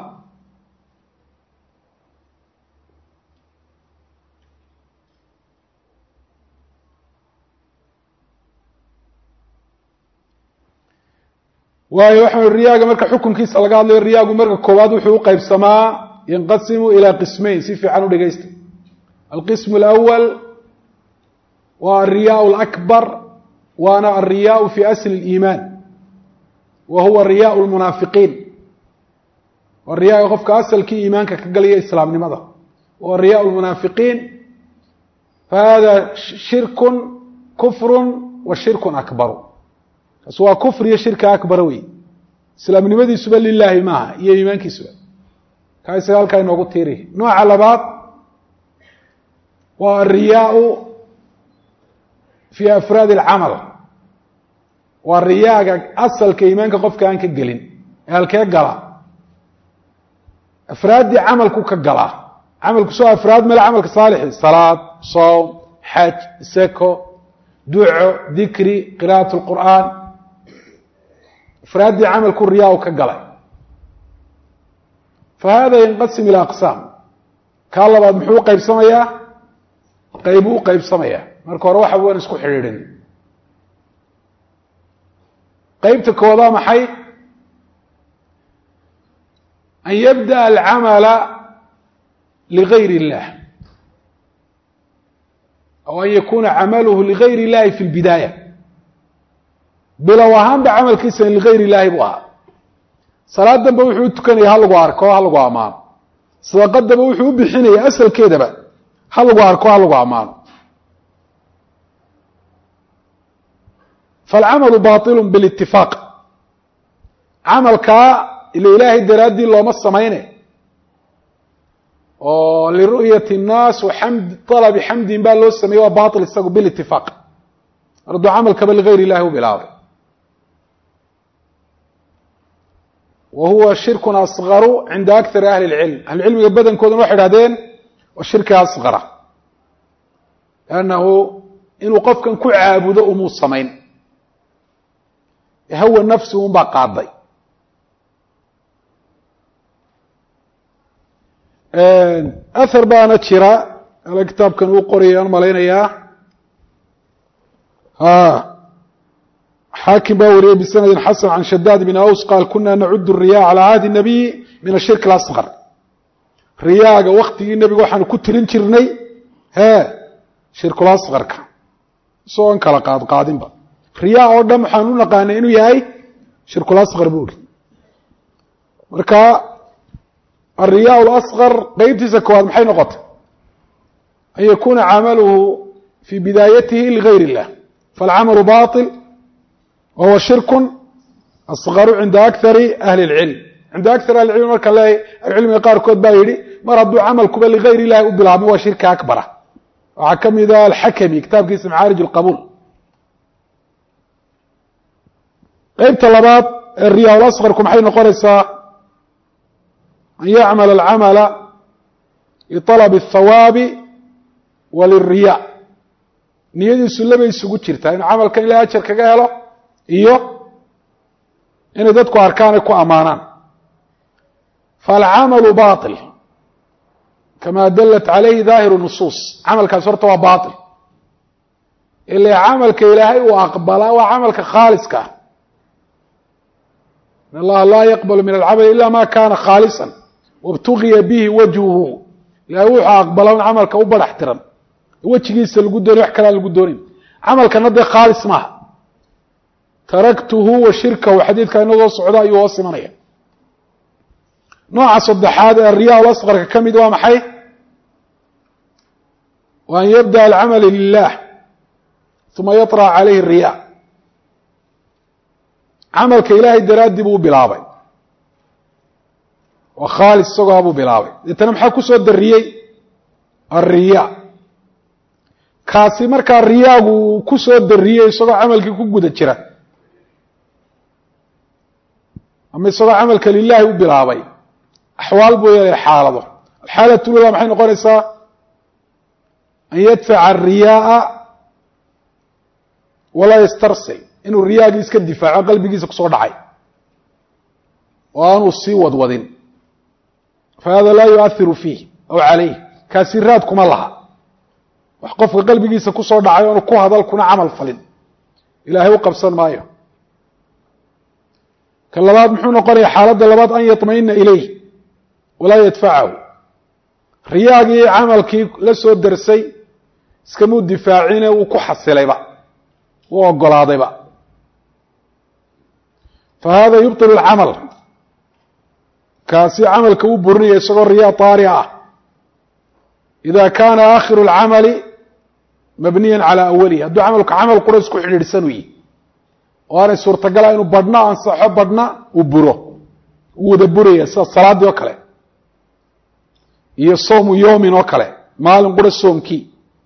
waayo waxaa riyaaga marka xukunkiisa laga hadlayo, riyaagu marka koowaad wuxuu u qeybsamaa yanqasimu ilaa qismayn. si fiican u dhegeysta. alqism اlأwal waa alriyaa اlakbar, waana alriyaau fi asli اliimaan, wa huwa riyaa lmunaafiqiin. waa riyaaga qofka asalkii iimaanka ka galaya islaamnimada. wa riyaa lmunaafiqiin fahada shirku kufru wa shirku akbaru. kaas waa kufr iyo shirka akbara wey, islaamnimadiisuba lilaahi maaha iyo iimaankiisuba. kaa isaga halkaa inoogu tiiri. nooca labaad waa alriyaau fi afraad alcamal, waa riyaaga asalka iimaanka qofka aan ka gelin ee halkee gala, afraaddii camalku ka galaa. camalku soo afraad male camalka saalixi, salaad, soom, xaj, seko, duco, dikri, qira'at lqur'aan, afraaddii camalku riyaa ka galay. fahada yanqasim ila aqsaam. kaa labaad muxuu u qaybsamayaa? qaybuu u qaybsamayaa. marka hore waxa waan isku xidhiidhin. qaybta koodaa maxay? an yabdaأ alcamala ligayr اllah, aw an yakuna camaluhu ligayr اllahi fi اlbidaaya. bilow ahaanba camalkiisa ligayr اllahi buu ahaa. salaadanba wuxuu u tukanaya ha lagu arko ha lagu ammaano, sadaqadaba wuxuu u bixinaya asalkeedaba ha lagu arko ha lagu ammaano. falcamalu baطilu bilitifaaq. camalkaa ila ilaahay daraaddii looma samayne oo liru'yati الnaas طalabi xamdin baa loo sameeye waa baطil isagu bilitifaaq. mar hadduu camalkaba ligayr illahi u bilaabay. wa huwa shirku asgaru cinda akari ahli اlcilm. ahlucilmiga badankooduna waxay idhahdeen waa shirki asgara, lannahu inuu qofkan ku caabudo umuu samayn hawa nafsi un baa qaaday athar baana jira ala kitaabkan uu qorayay aan malaynayaa xaakim baa wariyay bisanadin xasan can shadaad bin aws qaal kuna nacudu الriyaa calى cahdi الnabiy min ashirk اlasqar riyaaga waktigii nebiga waxaanu ku tirin jirnay shirkulasqarka isagoon kala qaadqaadinba riyaa oo dhan waxaan u naqaanay inuu yahay shirkulasqar buuri marka الriyaa اlasqar qeybtiisa koowaad maxay noqotay an yakuna camaluhu fii bidaayatihi ligayr الlah faاlcamalu baطil wahuwa shirku asqaru cinda akari ahli اlcilm cinda akar ahli cilm marka leeyahy ahlucilmiga qaarkood baa yidhi mar hadduu camalkuba ligayr illahi u bilaabmo waa shirka akbara waxaa ka mida alxakami kitaabkiisa macaarij اlqabuul qeybta labaad ee riyaa lasqarku maxay noqonaysaa an yacmala alcamala liطalab الthawaabi wa lilriyaa niyadiisu labay isugu jirtaa inuu camalkan ilaa ajar kaga helo iyo inay dadku arkaan ay ku ammaanaan faalcamalu baطil kama dalat calayhi daahiru nusuus camalkaas horta waa baطil ila camalka ilaahay uu aqbalaa waa camalka khaaliska ah in allaha laa yaqbalu min alcamali ila ma kana khaalisa wاbtugiya bihi wajhuhu ilahay wuxuu aqbalaa in camalka u barax tiran wejigiisa lagu doonay wax kalaa lagu doonayn camalkana dee khaalis maaha taraktuhu wa shirkahu xadiidka inagoo socda ayuu hoos imanaya nooca saddexaad ee riyaa lasqarka ka mid waa maxay wa an yabda alcamala lilah uma yaطrأ calayhi الriyaa camalka ilaahay daraaddii buu u bilaabay oo khaalis isagoo buu bilaabay deetana maxaa ku soo dariyey alriyaa kaasi markaa riyaagu ku soo dariyey isagoo camalkii ku guda jira ama isagoo camalka lilaahi u bilaabay axwaal buu yeelay xaalado alxaalatu lula maxay noqonaysaa an yadfaca الriyaaa walaa yastarsil inuu riyaagii iska difaaco qalbigiisa kusoo dhacay oo aanuu sii wadwadin fahada laa yuahiru fiih aw calayh kaasi raad kuma laha wax qofka qalbigiisa kusoo dhacay oonu ku hadal kuna camal falin ilaahay u qabsan maayo ka labaad muxuu noqonaya xaaladda labaad an yaطmaئina ilayh walaa yadfacahu riyaagii camalkii la soo darsay iskamuu difaacine uu ku xasilayba u ogolaadayba fahada yubطil اlcamal kaasi camalka u burinaya isagoo riyaa طaari ah ida kana aakhiru اlcamali mabniya calى awalihi hadduu camalku camal qura isku xidhiidhsan u yihi oo aanay suurtagala inuu badhna ansaxo badhna uu buro uu wada buraya sida salaaddii oo kale iyo soomu yowmin oo kale maalin qura soomkii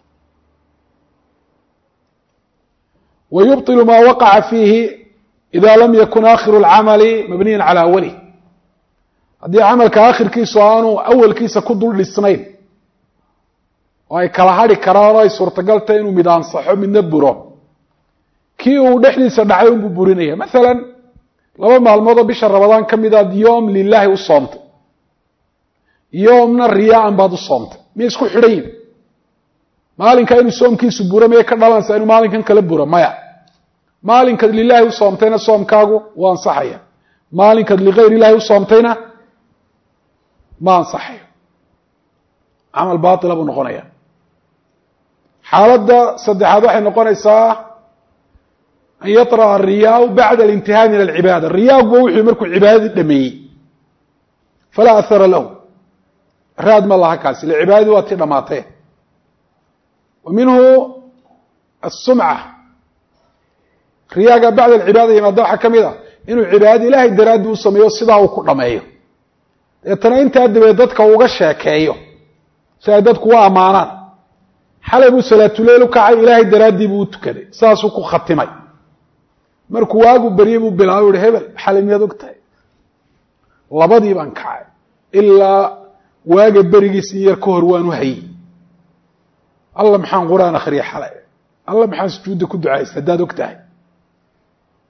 wa yubطilu ma waqaca fiihi ida lam yakun aakhiru اlcamali mabniya calى awalih haddii camalka aakhirkiisu aanu awalkiisa ku dul dhisnayn oo ay kala hadhi karaan oo ay suurtagal tahay inuu mid ansaxo midna buro kii uu dhexdiisa dhacay unbuu burinaya maalan 2 maalmood oo bisha ramadaan ka mid aad yoom lilaahi u soomtay yoomna riyaaan baad u soomtay miyay isku xidhan yihin maalinka inuu soomkiisu buro miyay ka dhalanaysaa inuu maalinkan kala buro maya maalinkaad lilaahi u soomtayna soomkaagu waa ansaxaya maalinkaad ligayr ilaahi u soomtayna ma ansaxayo camal baatila buu noqonaya xaaladda saddexaad waxay noqonaysaa an yaطرأ الriyaa bacda اlاntihaa min alcibaada riyaaguba wuxuu markuu cibaadadii dhameeyey falaa ahara lahu raad ma laha kaasi ile cibaadadii waa tii dhamaatee wa minhu الsumca riyaaga bacda alcibaada yimaada waxaa ka mid a inuu cibaadada ilaahay daraaddii u sameeyo sidaa uu ku dhameeyo deetana intaa dabeed dadka uga sheekeeyo si ay dadku u ammaanaan xalay buu salaatuleyl u kacay ilaahay daraaddii buu u tukaday saasuu ku khatimay markuu waagu beryey buu bilaabay uhi hebel xalay miyaad og tahay 2dii baan kacay ilaa waaga berigiis in yar ka hor waanu hayey alla maxaan qur-aan akhriya xalay alla maxaan sujuudda ku ducaystay haddaad og tahay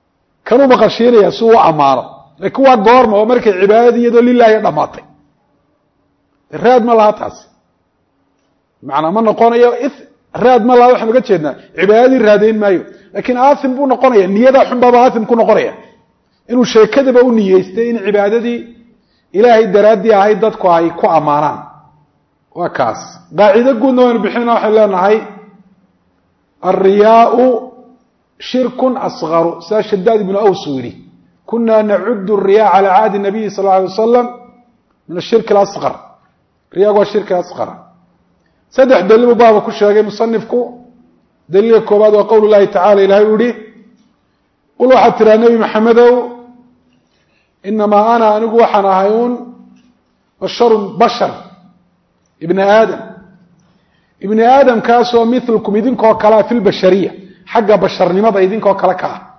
kanuu maqashiinaya si uu amaano laakiin waa goorma oo markay cibaadadii iyadoo lilaahi dhamaatay raad ma laha taasi macnaa ma noqonayo raad ma laha waxaan uga jeednaa cibaadadii raadayn maayo laakiin aathim buu noqonaya niyada xun baaba aathim ku noqonaya inuu sheekadaba u niyeystay in cibaadadii ilaahay daraaddii ahayd dadku ay ku ammaanaan waa kaas qaacido guudna waynu bixinayna waxaynu leenahay alriyaau shirkun asgaru sidaa shadaad ibnu aws uu yidhi kunaa nacudu riyaa cala caadi nabiyi sal alla alay wasalam min ashirki alasqar riyaagu waa shirki asqar saddex daliil buu baaba ku sheegay musanifku daliilka koobaad waa qowl llahi tacala ilahay uu yihi qul waxaad tiraa nebi maxamedow inamaa ana anigu waxaan ahay uun basharun bashar ibni aadam ibni aadamkaasoo milkum idinkoo kalea fi lbashariya xagga basharnimada idinkoo kale ka ah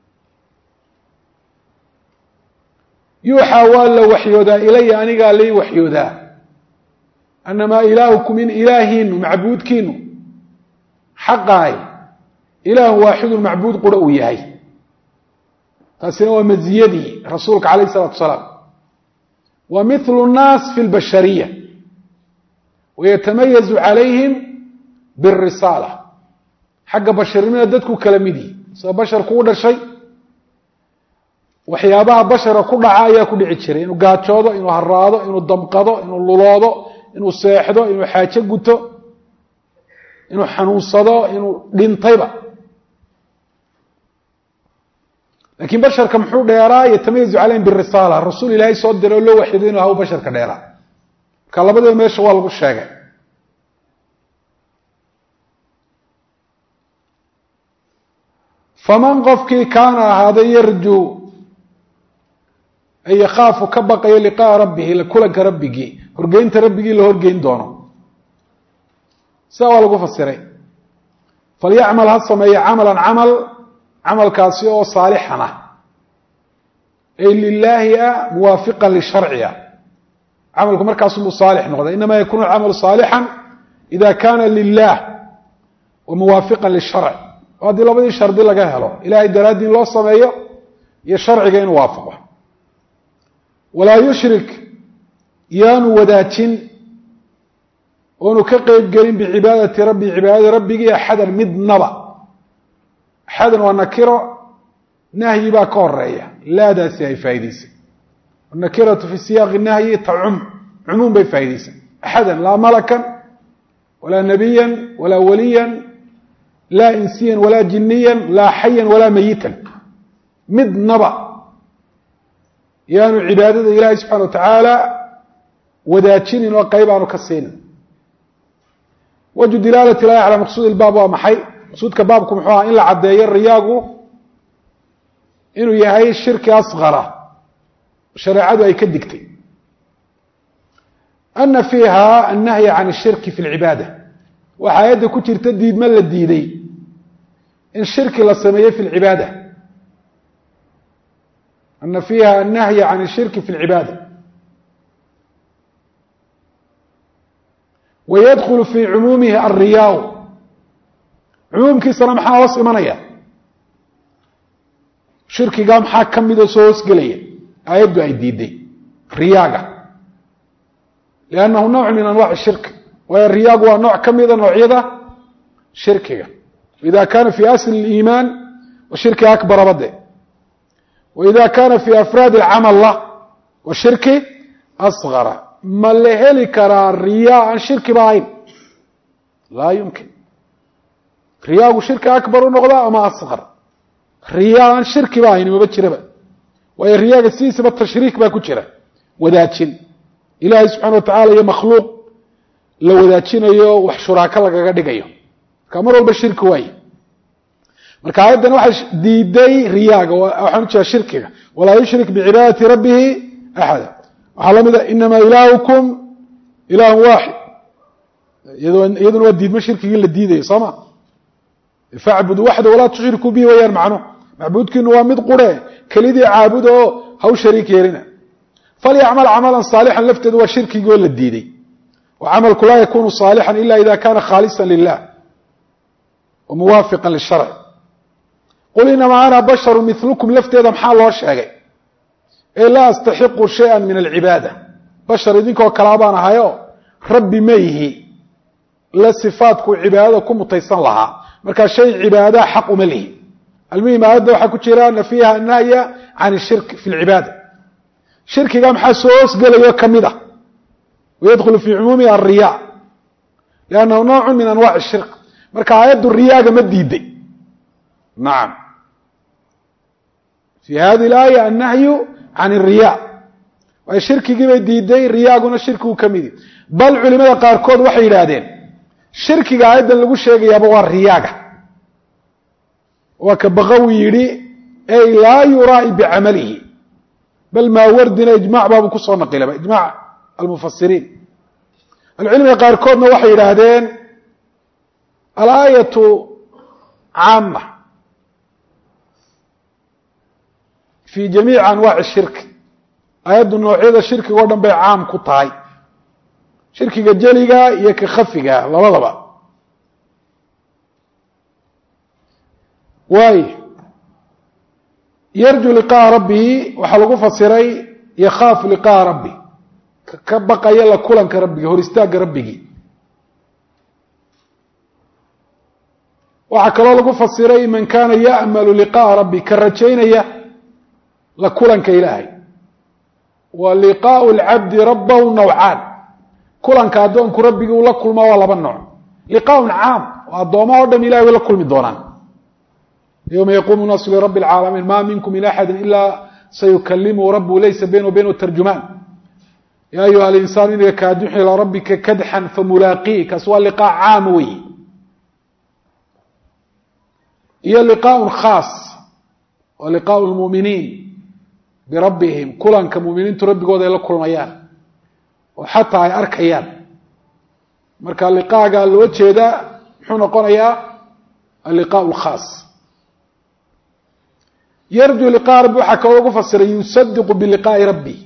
yuuxaa waa la waxyoodaa ilaya anigaa lay waxyoodaa annamaa ilaahukum in ilaahiinu macbuudkiinu xaqaay ilaahun waaxidun macbuud qura uu yahay taasina waa maziyadii rasuulka calayh isalatu asalaam wa mithlu nnaas fi lbashariya wayatamayazu calayhim birisaala xagga basharnimada dadku kala midii sida basharku u dhashay waxyaabaha bashara ku dhaca ayaa ku dhici jiray inuu gaajoodo inuu haraado inuu damqado inuu luloodo inuu seexdo inuu xaajo guto inuu xanuunsado inuu dhintayba laakiin basharka muxuu dheeraa yatamayazu calayhim birisaala rasuul ilaahay soo diray oo loo waxyooday inuu haw basharka dheeraa marka labadaba meesha waa lagu sheegay faman qofkii kaana ahaaday yarjuu ay yakhaafu ka baqayo liqaaa rabbihi la kulanka rabbigii horgeynta rabbigii la horgeyn doono sidaa waa lagu fasiray falyacmal ha sameeyo camalan camalkaasi oo saalixan ah ay lilaahi ah muwaafiqan lisharci ah camalku markaasubuu saalix noqda inamaa yakunu alcamalu saalixan ida kana lilah wa muwaafiqan lisharc oo haddii labadii shardi laga helo ilahay daraaddii in loo sameeyo iyo sharciga inuu waafaqo walaa yushrik yaanu wadaajin oonu ka qeyb gelin bicibaadati rabbi cibaadada rabbigii axadan midnaba axadan waa nakiro nahyi baa ka horeeya laadaasi ay faa'idaysay nakiratu fi siyaaqi nahyi tacum cumuum bay faa'idaysay axadan laa malakan walaa nabiyan walaa waliyan laa insiyan walaa jiniyan laa xayan walaa mayitan midnaba yaanu cibaadada ilaahay subxana wa tacaala wadaajinin oo qayb aanu ka siinin wajhu dilaalati ilahi calaa maqsuud ilbaab waa maxay maqsuudka baabku muxuu aha in la caddeeyo riyaagu inuu yahay shirki asqara shareecadu ay ka digtay ana fiiha annahya can ashirki fi lcibaada waxaa aayadda ku jirta diidma la diiday in shirki la sameeyo fi lcibaada ana fiiha annahya can ashirki fi lcibaada wayadkulu fii cumuumihi alriyaa cumuumkiisana maxaa hoos imanaya shirkigaa maxaa ka midoo soo hoosgelaya aayaddu ay diiday riyaaga liannahu nooc min anwaaci shirki waayo riyaagu waa nooc ka mida noocyada shirkiga ida kana fi asli اliimaan wa shirki akbara bade waida kana fi afraadi اlcamalla wa shirki asgara ma la heli karaa riyaa aan shirkiba ahayn laa yumkin riyaagu shirki akbar u noqdaa ama asqar riyaa aan shirkiba ahayn maba jiraba waayo riyaaga sidiisaba tashriik baa ku jira wadaajin ilaahay subxana wa tacala iyo makhluuq la wadaajinayo wax shuraako lagaga dhigayo marka mar walba shirki waaye marka aayaddan waxay diiday riyaaga waxaan u jeeda shirkiga walaa yushrik bicibaadati rabbihi axada waxaa la mida inamaa ilaahukum ilaahun waaxid iyaduna waa diidmo shirkigii la diidayo soo ma facbudu waxda walaa tushrikuu bihi wayaan macnuhu macbuudkiinu waa mid qure kelidii caabuda oo ha u shariik yeelina falyacmal camalan saalixan lafteedu waa shirkigii oo la diiday wa camalku laa yakunu saalixan ila ida kana khaalisan lilah wa muwaafiqan lisharc qul inamaa ana basharu milukum lafteeda maxaa loo sheegay ee laa astaxiqu shaya min alcibaada bashar idinkoo kalaa baan ahayo rabbi ma yihi la sifaadku cibaadada ku mutaysan lahaa markaa shay cibaadaha xaq uma lihi almuhim aayadda waxaa ku jira ana fiiha nahya can shirk fi lcibaada shirkiga maxaa soo hoosgelayo kamid ah wayadkhulu fii cumuumihi alriya liannahu noocu min anwaaci shirk marka aayaddu riyaaga ma diiday nacam fii hadihi alaaya annahyu can alriya waayo shirkigii bay diiday riyaaguna shirkigu ka midi bal culimada qaarkood waxay yidhaahdeen shirkiga aayaddan lagu sheegayaaba waa riyaaga waa ka baqawi yidhi ay laa yuraa'i bicamalihi bal maawardina ijmac baabu kusoo naqilaba ijmac almufasiriin alcilmiga qaarkoodna waxay yidhaahdeen alaayatu caama fi jamiici anwaaci shirki aayaddu noocyada shirkiga o dhan bay caam ku tahay shirkiga jeliga iyo ka khafiga labadaba waayo yarju liqa'a rabbihi waxaa lagu fasiray yakhaafu liqa'a rabbi ka baqaya la kulanka rabbigi hor istaagga rabbigii waxaa kaloo lagu fasiray man kaana ya'malu liqa'a rabbi ka rajaynaya la kulanka ilaahay wa liqaa'u lcabdi rabbahu nawcaan kulanka addoonku rabbigii uu la kulmaa waa laba nooc liqaa'un caam oo addoomaha o dham ilahay way la kulmi doonaan yوma yaquumu الnaasu lirabbi اlcaalamiin ma minkum min axadi ila sayukalimuhu rabbu laysa baynahu wa baynahu tarjumaan ya ayuha alinsaanu inaka kaadixun ilaa rabbika kadxan famulaaqii kaas waa liqaa caam weyi iyo liqaaءun khaas waa liqaau lmuuminiin birabbihim kulanka muuminiintu rabbigooda ay la kulmayaan oo xataa ay arkayaan marka liqaaga loo jeedaa muxuu noqonayaa alliqaaء اlkhaas yarju liqaa rabbi waxaa kaloo lagu fasiray yusadiqu biliqaa'i rabbi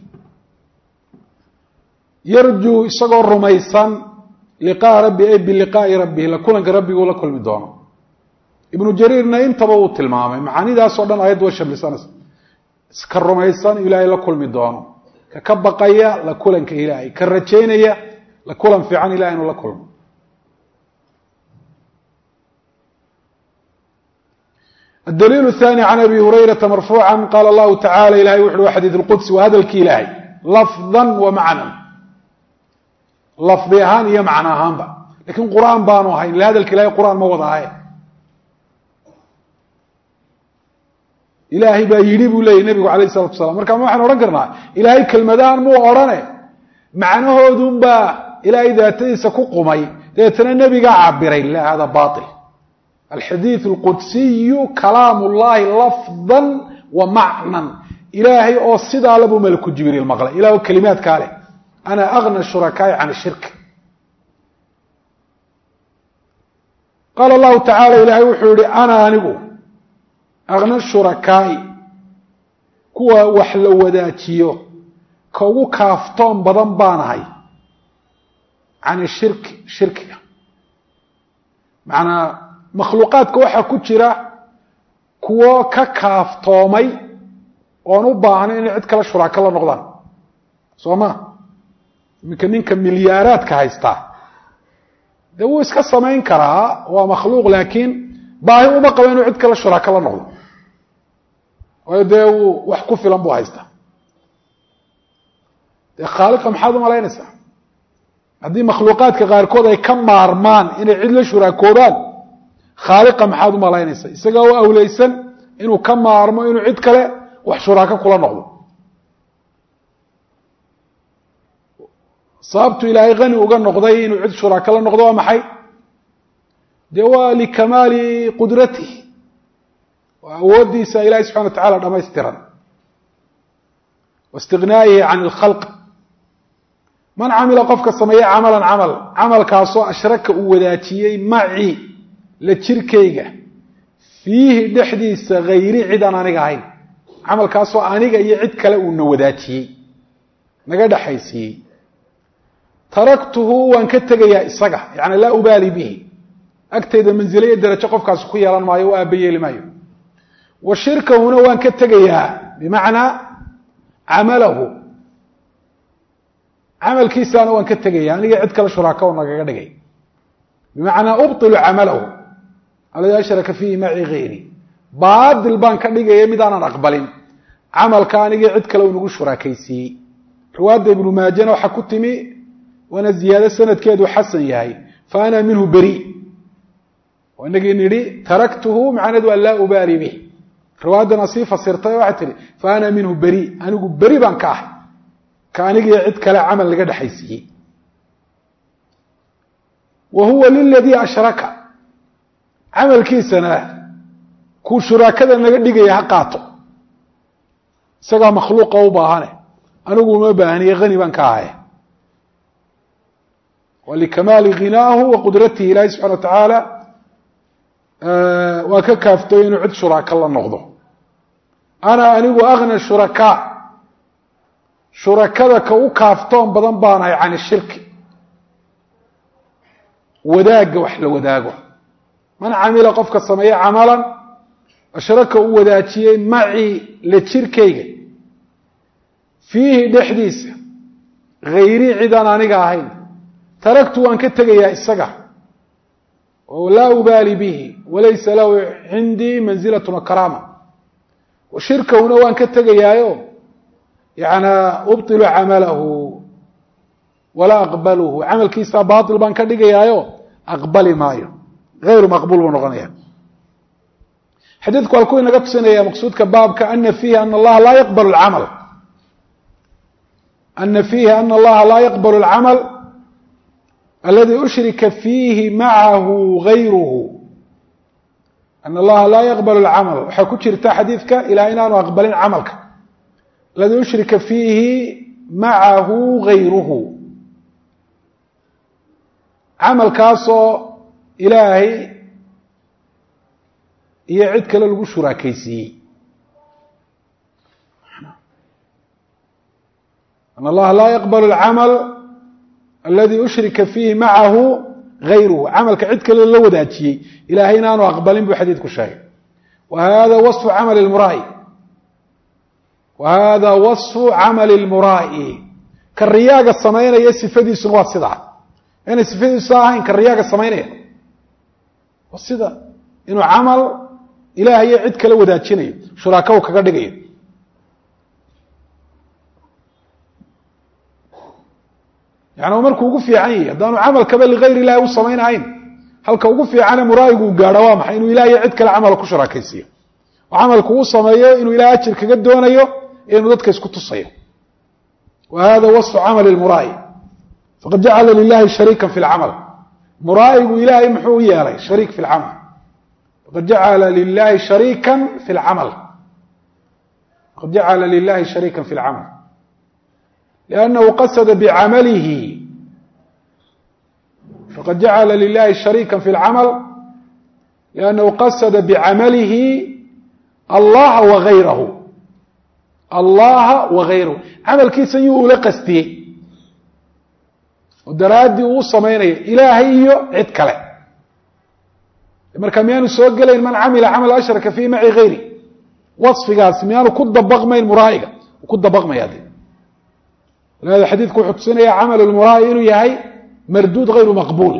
yarju isagoo rumaysan liqaa'a rabbi ay biliqaa'i rabbi la kulanka rabbiguu la kulmi doono ibnu jariirna intaba uu tilmaamay macaanidaasoo dhan aayaddu way shamlisanaysa iska rumaysan ilaahay la kulmi doono ka baqaya la kulanka ilaahay ka rajaynaya la kulan fiican ilahay inuu la kulmo الدليل الثاني عن أبي هريرة مرفوعا قال الله تعالى إلهي وحده حديث القدس وهذا الكيلاهي لفظا ومعنى لفظي هان هي معنى هان با لكن قرآن بانو هاي لهذا الكيلاهي قرآن ما وضع هاي إلهي با يريب لي النبي عليه الصلاة والسلام مركا ما حنا رقرنا إلهي كلمدان مو أوراني معناه دون با إلهي ذاتي سكوقمي ذاتنا النبي عبرين لا هذا باطل الحديث القدسي كلام الله لفظا ومعنى إلهي أو صدى لبو ملك جبريل المغلى إلهي كلمات كاله أنا أغنى الشركاء عن الشرك قال الله تعالى إلهي وحوري أنا أنقو أغنى الشركاء كوا وحلو وداتيو كوو كافتون بدن بانهاي عن الشرك شركة معنى makhluuqaadka waxaa ku jira kuwo ka kaaftoomay oon u baahna inay cid kale shuraako la noqdaan soo ma iminka ninka milyaaraadka haystaa dee wuu iska samayn karaa waa makhluuq laakiin baahi uma qabo inuu cid kale shuraako la noqdo waayo dee uu wax ku filan buu haystaa dee khaaliqa maxaad u malaynaysaa haddii makhluuqaadka qaarkood ay ka maarmaan inay cid la shuraakoobaan khaaliqa maxaad u malaynaysa isagaa u awleysan inuu ka maarmo inuu cid kale wax shuraako kula noqdo sababtu ilaahay qani uga noqday inuu cid shuraako la noqdo waa maxay dee waa likamaali qudratihi waa awooddiisa ilahay subxana wa tacala dhamaystiran waistighnaa'ihi can ilkhalq man camila qofka sameeya camalan camalkaasoo ashraka uu wadaajiyey maci la jirkayga fiihi dhexdiisa hayri cid aan aniga ahayn camalkaasoo aniga iyo cid kale uuna wadaajiyey naga dhexaysiiyey taraktuhu waan ka tegayaa isaga yani laa ubaali bihi agtayda manzile iyo darajo qofkaasi ku yeelan maayo u aaba yeeli maayo وشركهنا وان كتغيا بمعنى عمله عمل كيسان وان كتغيا اني عيد كلا شراكه ونغا دغاي بمعنى ابطل عمله على يشرك فيه معي غيري baadil baan ka dhigaya mid aan aqbalin amalka aniga cid kale uu shuraakaysi riwaayada ibn maajah waxa ku timi wana ziyaada sanadkeedu xasan yahay faana minhu bari wanaga niri taraktuhu ma'anadu alla ubari bih riwaayada nasifa sirtay waxa tiri faana minhu bari anigu bari baan ka ah ka aniga cid kale amal laga dhaxaysiiyay wa huwa lilladhi ashraka amalkiisana ku shuraakada naga dhigaya ha qaato isaga makhluuqa u baahane anigu ma baahaniye qani baan ka ahay wali kamali ghinahu wa qudratihi ila subhanahu wa ta'ala wa ka kaaftay inuu cid shuraaka la noqdo ana anigu aghna shuraka shurakada ka u kaaftoon badan baanahay aan shirki wadaaga wax la wadaago man amila qofka sameeyo amalan ashraka u wadaajiyay maci la jirkayga fihi dhaxdiisa غيري ciidan aniga ahayn taraktu an ka tagaya isaga oo la ubali bihi walaysa lahu indi manzilatu wa karama wa shirkuna waan ka tagayaayo yaana ubtilu amalahu wala aqbaluhu amalkiisa baatil baan ka dhigayaayo aqbali maayo غير مقبول ونغنيه حديثك والكوين نقصنا يا مقصودك بابك أن فيه أن الله لا يقبل العمل أن فيه أن الله لا يقبل العمل الذي أشرك فيه معه غيره أن الله لا يقبل العمل حكوت ارتاح حديثك إلى أن أنا أقبلين عملك الذي أشرك فيه معه غيره عمل كاسو إلهي يعد كلا لغو شراكيسي أن الله لا يقبل العمل الذي أشرك فيه معه غيره عمل كعد كلا لو داتي إلهي نانو أقبلين بحديث كشاي وهذا وصف عمل المرائي وهذا وصف عمل المرائي كالرياق السمين يسفدي سنوات صدعة يعني سفدي الساهين كالرياق السمين والصدع إنه عمل إلهي عد كلا وداتشيني شراكاو كغا دغاyo يعني markuu ugu fiican yahay hadaan amal kaba li ghayr ilaahi u sameeynayn halka ugu fiican muraayigu gaaro waa maxay inuu ilaahay cid kala amal ku sharaakaysiyo oo amalku uu sameeyo inuu ilaahay ajir kaga doonayo inuu dadka isku tusayo وهذا وصف عمل المرائي فقد جعل لله شريكا في العمل مرائي إلهي محو يالي شريك في العمل وقد جعل لله شريكا في العمل قد جعل لله شريكا في العمل لأنه قصد بعمله فقد جعل لله شريكا في العمل لأنه قصد بعمله الله وغيره الله وغيره عمل كي سيئو لقستي ودرادي وصميني إلهي عد كلا marka miyaanu soo galeyn man amila amal ashraka fi ma'i ghayri wasfigaas miyaanu ku dabaqmay muraayiga ku dabaqmayade hada hadithku xudsanaya amal al-muraayi inuu yahay mardud ghayru maqbul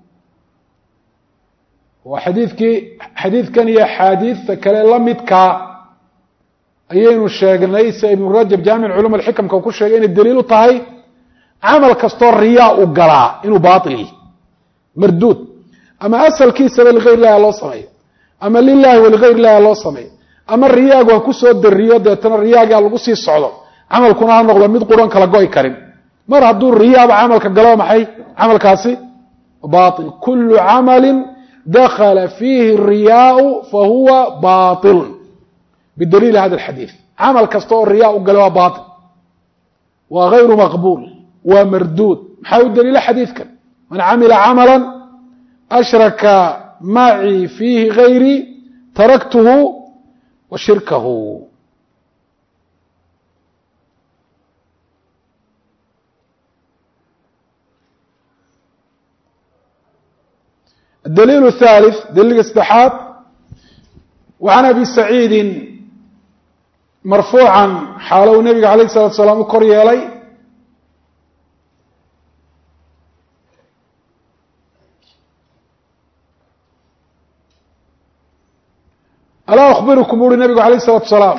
wa hadithkan ya hadith kale lamidka ayaynu sheegnay ibn rajab jaami' ulum al-hikam ka ku sheegay in daliil u tahay amal kasto riyaa u galaa inuu baatil mardud أما أصل كيس لغير الله الله صمي أما لله ولغير الله الله صمي أما الرياق وكسو الرياض يتنا الرياق على قصي الصعود عمل كنا نقول مد قرآن كلا قوي كريم مر هدور الرياض عمل كقلام حي عمل كاسي باطل كل عمل دخل فيه الرياء فهو باطل بالدليل هذا الحديث عمل كستو الرياء وقالوا باطل وغير مقبول ومردود حاول دليل حديث كان من عمل عملا أشرك معي فيه غيري تركته وشركه الدليل الثالث دليل استحاب وعن أبي سعيد مرفوعا حاله النبي عليه الصلاة والسلام كري لي ألا أخبركم بقول النبي عليه الصلاة والسلام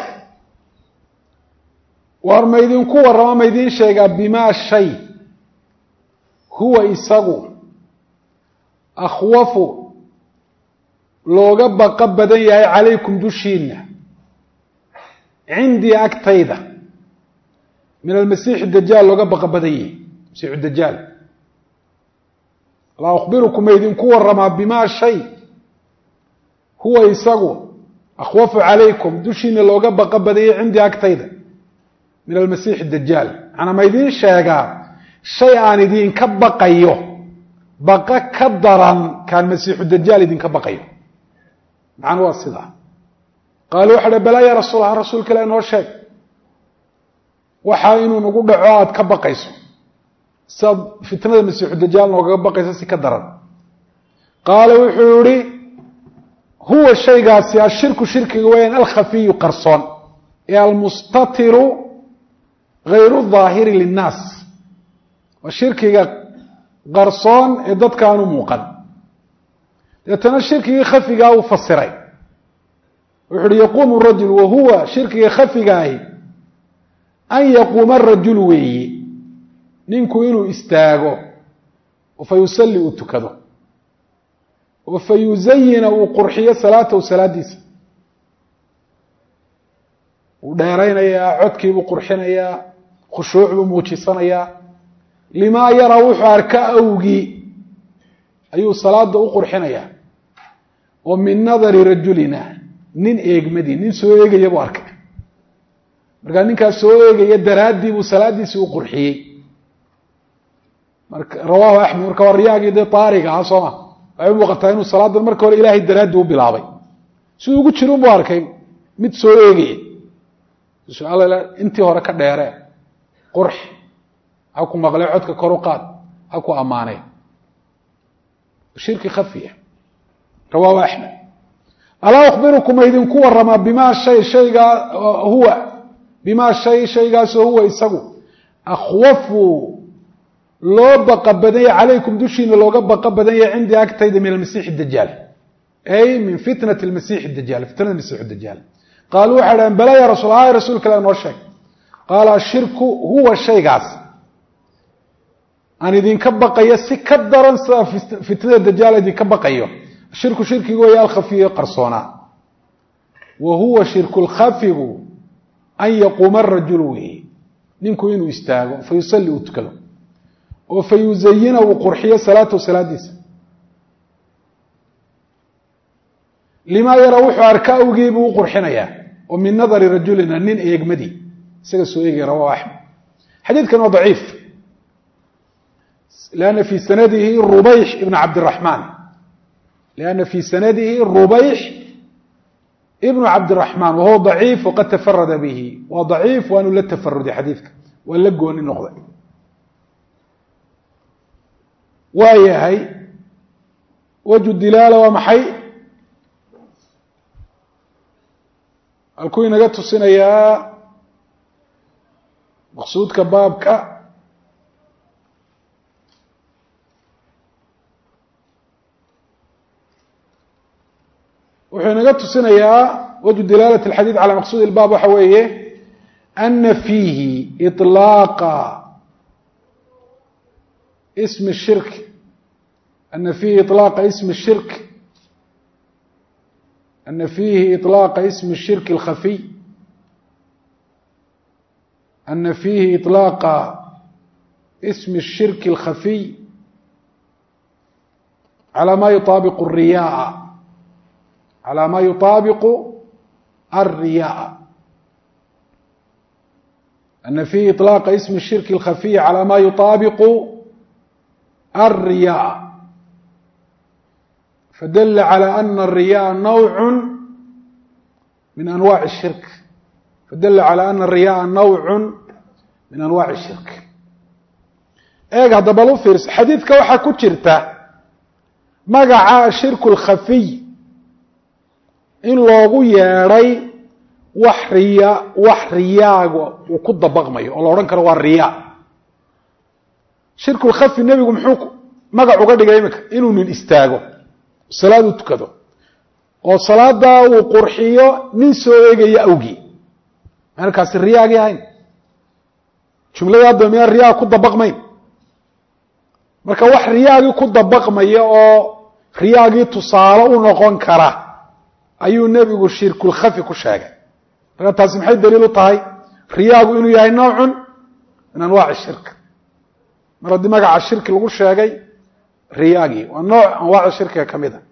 وارميدين كو ورما ميدين شيغا بما شيء هو إساغو أخوف لوغا بقى بدن ياي عليكم دوشينا عندي أكتيدة من المسيح الدجال لوغا بقى بدن ياي مسيح الدجال لا أخبركم ميدين كو ورما بما شيء هو إساغو أخوف عليكم دوشينا لوغا بقى بدن ياي عندي أكتيدة من المسيح الدجال أنا ميدين شيغا شيء aan idinka baqayo baqa ka daran kan masiix dajjal idinka baqayo macna waa sida qaal waxa bala ya rasuulka la noo sheeg waxa inuu nagu dhaco aad ka baqayso sab fitnada masiix dajjal nooga baqayso si ka daran qaal wuxuu yiri huwa shaygaasi ashirku shirkiga weyn al khafi qarson ee al mustatir ghayru dhahir lin nas وشركي قرصون إدد كانوا موقن يتنا الشركي خفقا وفسري وحر يقوم الرجل وهو شركي خفقا أن يقوم الرجل وي ننكو إنو استاغو وفيسلي أتكدو وفيزين وقرحية صلاة وسلاديس وديرين يا عدكي وقرحين يا خشوع وموجسان يا لما يرى وحارك أوجي أي صلاة وقرحنا ومن نظر رجلنا نين إجمدي نين سويج يبارك مركان نين كسويج يدرادي وصلاة سو قرحي رواه أحمد مركوا الرياق يد طارق عصمة أي وقتين الصلاة المركوا الإلهي الدرادي وبلعبي سو يقول شنو باركين مت سويج سؤال لا أنت هرك دايرة قرح أكو مغلي عدك كروقات أكو أماني شرك خفية رواه أحمد ألا أخبركم إذن كو الرما بما الشيء هو بما الشيء هو يسقو أخوفوا لو بقى بدني عليكم دوشين لو بقى بدني عندي أكتيد من المسيح الدجال أي من فتنة المسيح الدجال فتنة المسيح الدجال قالوا حرام بلا يا رسول الله رسول كلام وشيء قال الشرك هو الشيء قاس أنا إذن كبقية سكدرا فتنة الدجال إذن كبقية الشرك شرك ويا الخفي قرصونا وهو شرك الخفي أن يقوم الرجل به ننكو إنه يستاغ فيصلي وتكلم وفيزين وقرحية صلاة وسلاديس لما يروح أركاء وجيبه وقرحنا ومن نظر رجلنا نين يجمدي سيقسوا يجي رواه أحمد حديث كان ضعيف لأن في سنده الربيح ابن عبد الرحمن ابن عبد الرحمن وهو ضعيف وقد تفرد به وضعيف وأنه لا تفرد حديثك ولقوا أن النقضة وهي وجه الدلالة ومحي الكوين قد تصينا يا مقصود كبابك وحين قد تصينا وجه دلالة الحديث على مقصود الباب وحويه أن فيه إطلاق اسم الشرك أن فيه إطلاق اسم الشرك الخفي أن فيه إطلاق اسم الشرك الخفي على ما يطابق الرياء أن فيه إطلاق اسم الشرك الخفي على ما يطابق الرياء فدل على أن الرياء نوع من أنواع الشرك هذا بلو فيرس حديثك وحا كترته مقع الشرك الخفي in loogu yeedhay wax riyaaga uu ku dabaqmayo oo la odhan karo waa riyaa. shirku lkhafi nebigu muxuu magac uga dhigay iminka inuu nin istaago salaad u tukado oo salaadaa uu qurxiyo nin soo eegaya awgii markaasi riyaagii ahayn jumlada hadda miyaan riyaa ku dabaqmayn marka wax riyaagii ku dabaqmaya oo riyaagii tusaale u noqon kara ayuu nebigu shirkulkhafi ku sheegay marka taasi maxay daliil u tahay riyaagu inuu yahay noocun min anwaaci shirk mar haddii magaca shirki lagu sheegay riyaagii waa nooc anwaaci shirkiga ka mid a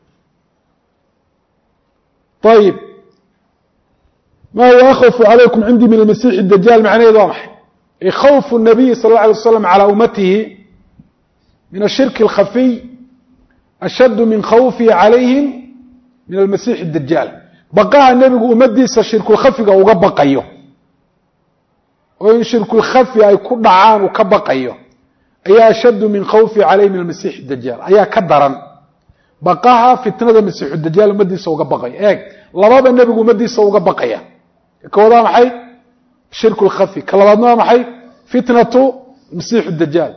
ayib ma huwa akhwafu calaykum cindii min almasiixi dajaal macnaheedu waa maxay khawfu nabiyi sala alla alay waslam calaa ummatihi min ashirki alkhafiy ashaddu min khawfihi calayhim min almasiixi dajaal baqaha nebigu ummadiisa shirkulkhafiga uga baqayo oo in shirkulkhafi ay ku dhacaan uu ka baqayo ayaa ashaddu min khawfihi calayhim min almasiixi dajaal ayaa ka daran baqaha fitnada masiixu dajaal ummadiisa uga baqayo eeg lababa nebigu ummadiisa uga baqaya kooda maxay shirku lkhafi ka labaadna waa maxay fitnatu masiixu dajaal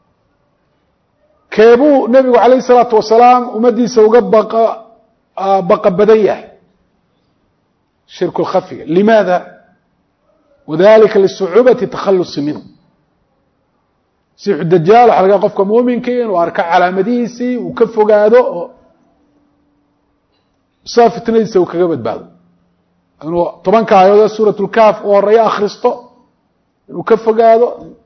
keebuu nebigu calayhi salaatu wasalaam ummadiisa uga baqa badan yahay shirku lkhafiga limaada wadalika lisucuubati takhalusi minhu masiixu dajaal waxa laga qofka muuminkii inuu arko calaamadihiisii uu ka fogaado oo saa fitnadiisa uu kaga badbaado inuu 10 aayadood suurat lkaaf u horeeyo akhristo inuu ka fogaado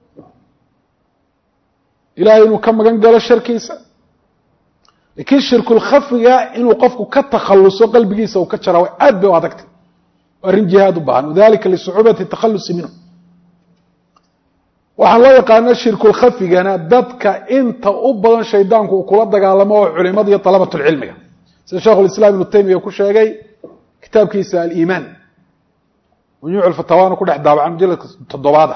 ilaahay inuu ka magan galo sharkiisa laakiin shirkulkhafiga inuu qofku ka takhaluso qalbigiisa uu ka jara way aad bay u adagtay arrin jihaad u baahan wadalika lisucuubati takhalusi minhu waxaan loo yaqaana shirkulkhafigana dadka inta u badan shaydaanku uu kula dagaalamo oo culimada iyo dalabatulcilmiga sida sheekhulislaam ibnu taymiya ku sheegay kitaabkiisa aliimaan majmuuc alfatawaana ku dhex daabacan mujaladka 7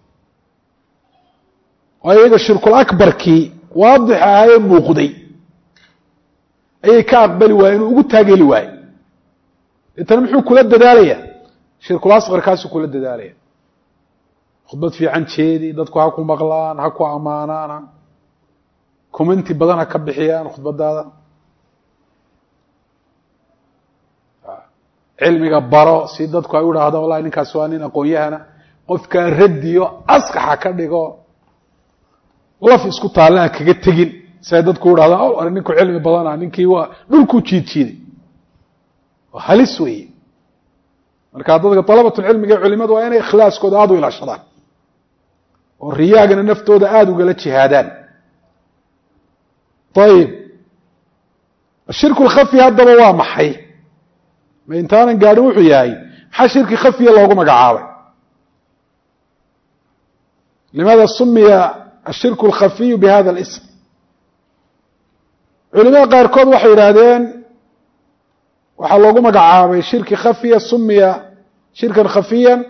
oo iyaga shirkul akbarkii waadix ahaayee muuqday ayay ka aqbali waayeen inuu ugu taageeli waaye intana muxuu kula dadaalaya shirkul asqarkaasuu kula dadaalaya khudbad fiican jeedi dadku ha ku maqlaan ha ku ammaanaan commenti badan ha ka bixiyaan khudbadaada cilmiga baro si dadku ay u idhaahdaan wallahi ninkaas waa nin aqoon-yahana qofkaa radiyo askaxa ka dhigo laf isku taalla kaga tegin si ay dadku u idhahdaan o ari ninku cilmi badana ninkii waa dhulkuu jiidjiiday waa halis weeye marka dadka dalabatulcilmiga ee culimadu waa inay ikhlaaskooda aada u ilaashadaan oo riyaagana naftooda aada ugala jihaadaan ayib ashirku lkhafi haddaba waa maxay ma intaanan gaadhin wuxuu yahay maxaa shirki khafiya loogu magacaabay limaada sumiya ashirku alkhafiyu bihada alism culimada qaarkood waxay yidhaahdeen waxaa loogu magacaabay shirki khafiya sumiya shirkan khafiyan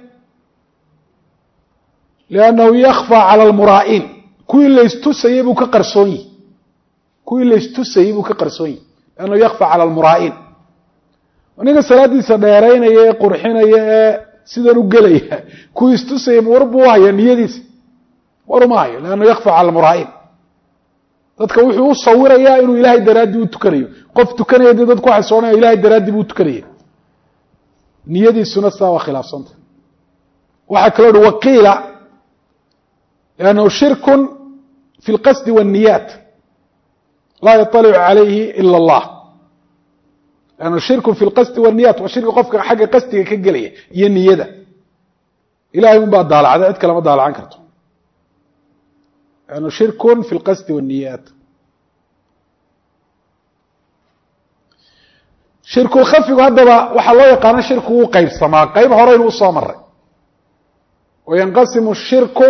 liannahu yakfى calى almuraa'iin kuwii laystusayey buu ka qarsoon yihi kuwii laystusayey buu ka qarsoon yihi liannahu yakfى calى almuraa'iin ninka salaadiisa dheeraynaya ee qurxinaya ee sidan u gelaya kuwii istusayey war buu uhaya niyadiisa war uma hayo liannahu yakfى calى almuraa'iin dadka wuxuu u sawirayaa inuu ilaahay daraaddii u tukanayo qof tukanaya dee dadku waxay soonaya ilahay daraaddii buu tukanaya niyadiisuna sidaa waa khilaafsanta waxaa kaloo hi waqiila liannahu shirkun fi اlqasdi wالniyaat laa yaطalicu calayhi ila اllah liannahu shirkun fi اlqasdi wالniyaat waa shirki qofka xagga qasdiga ka gelaya iyo niyada ilahay un baa daalacda cid kalema daalacan karto liannahu shirkun fi اlqasdi wالniyaat shirkulkhafigu haddaba waxaa loo yaqaana shirku wuu qaybsamaa qayb horeynu usoo maray wayanqasimu shirku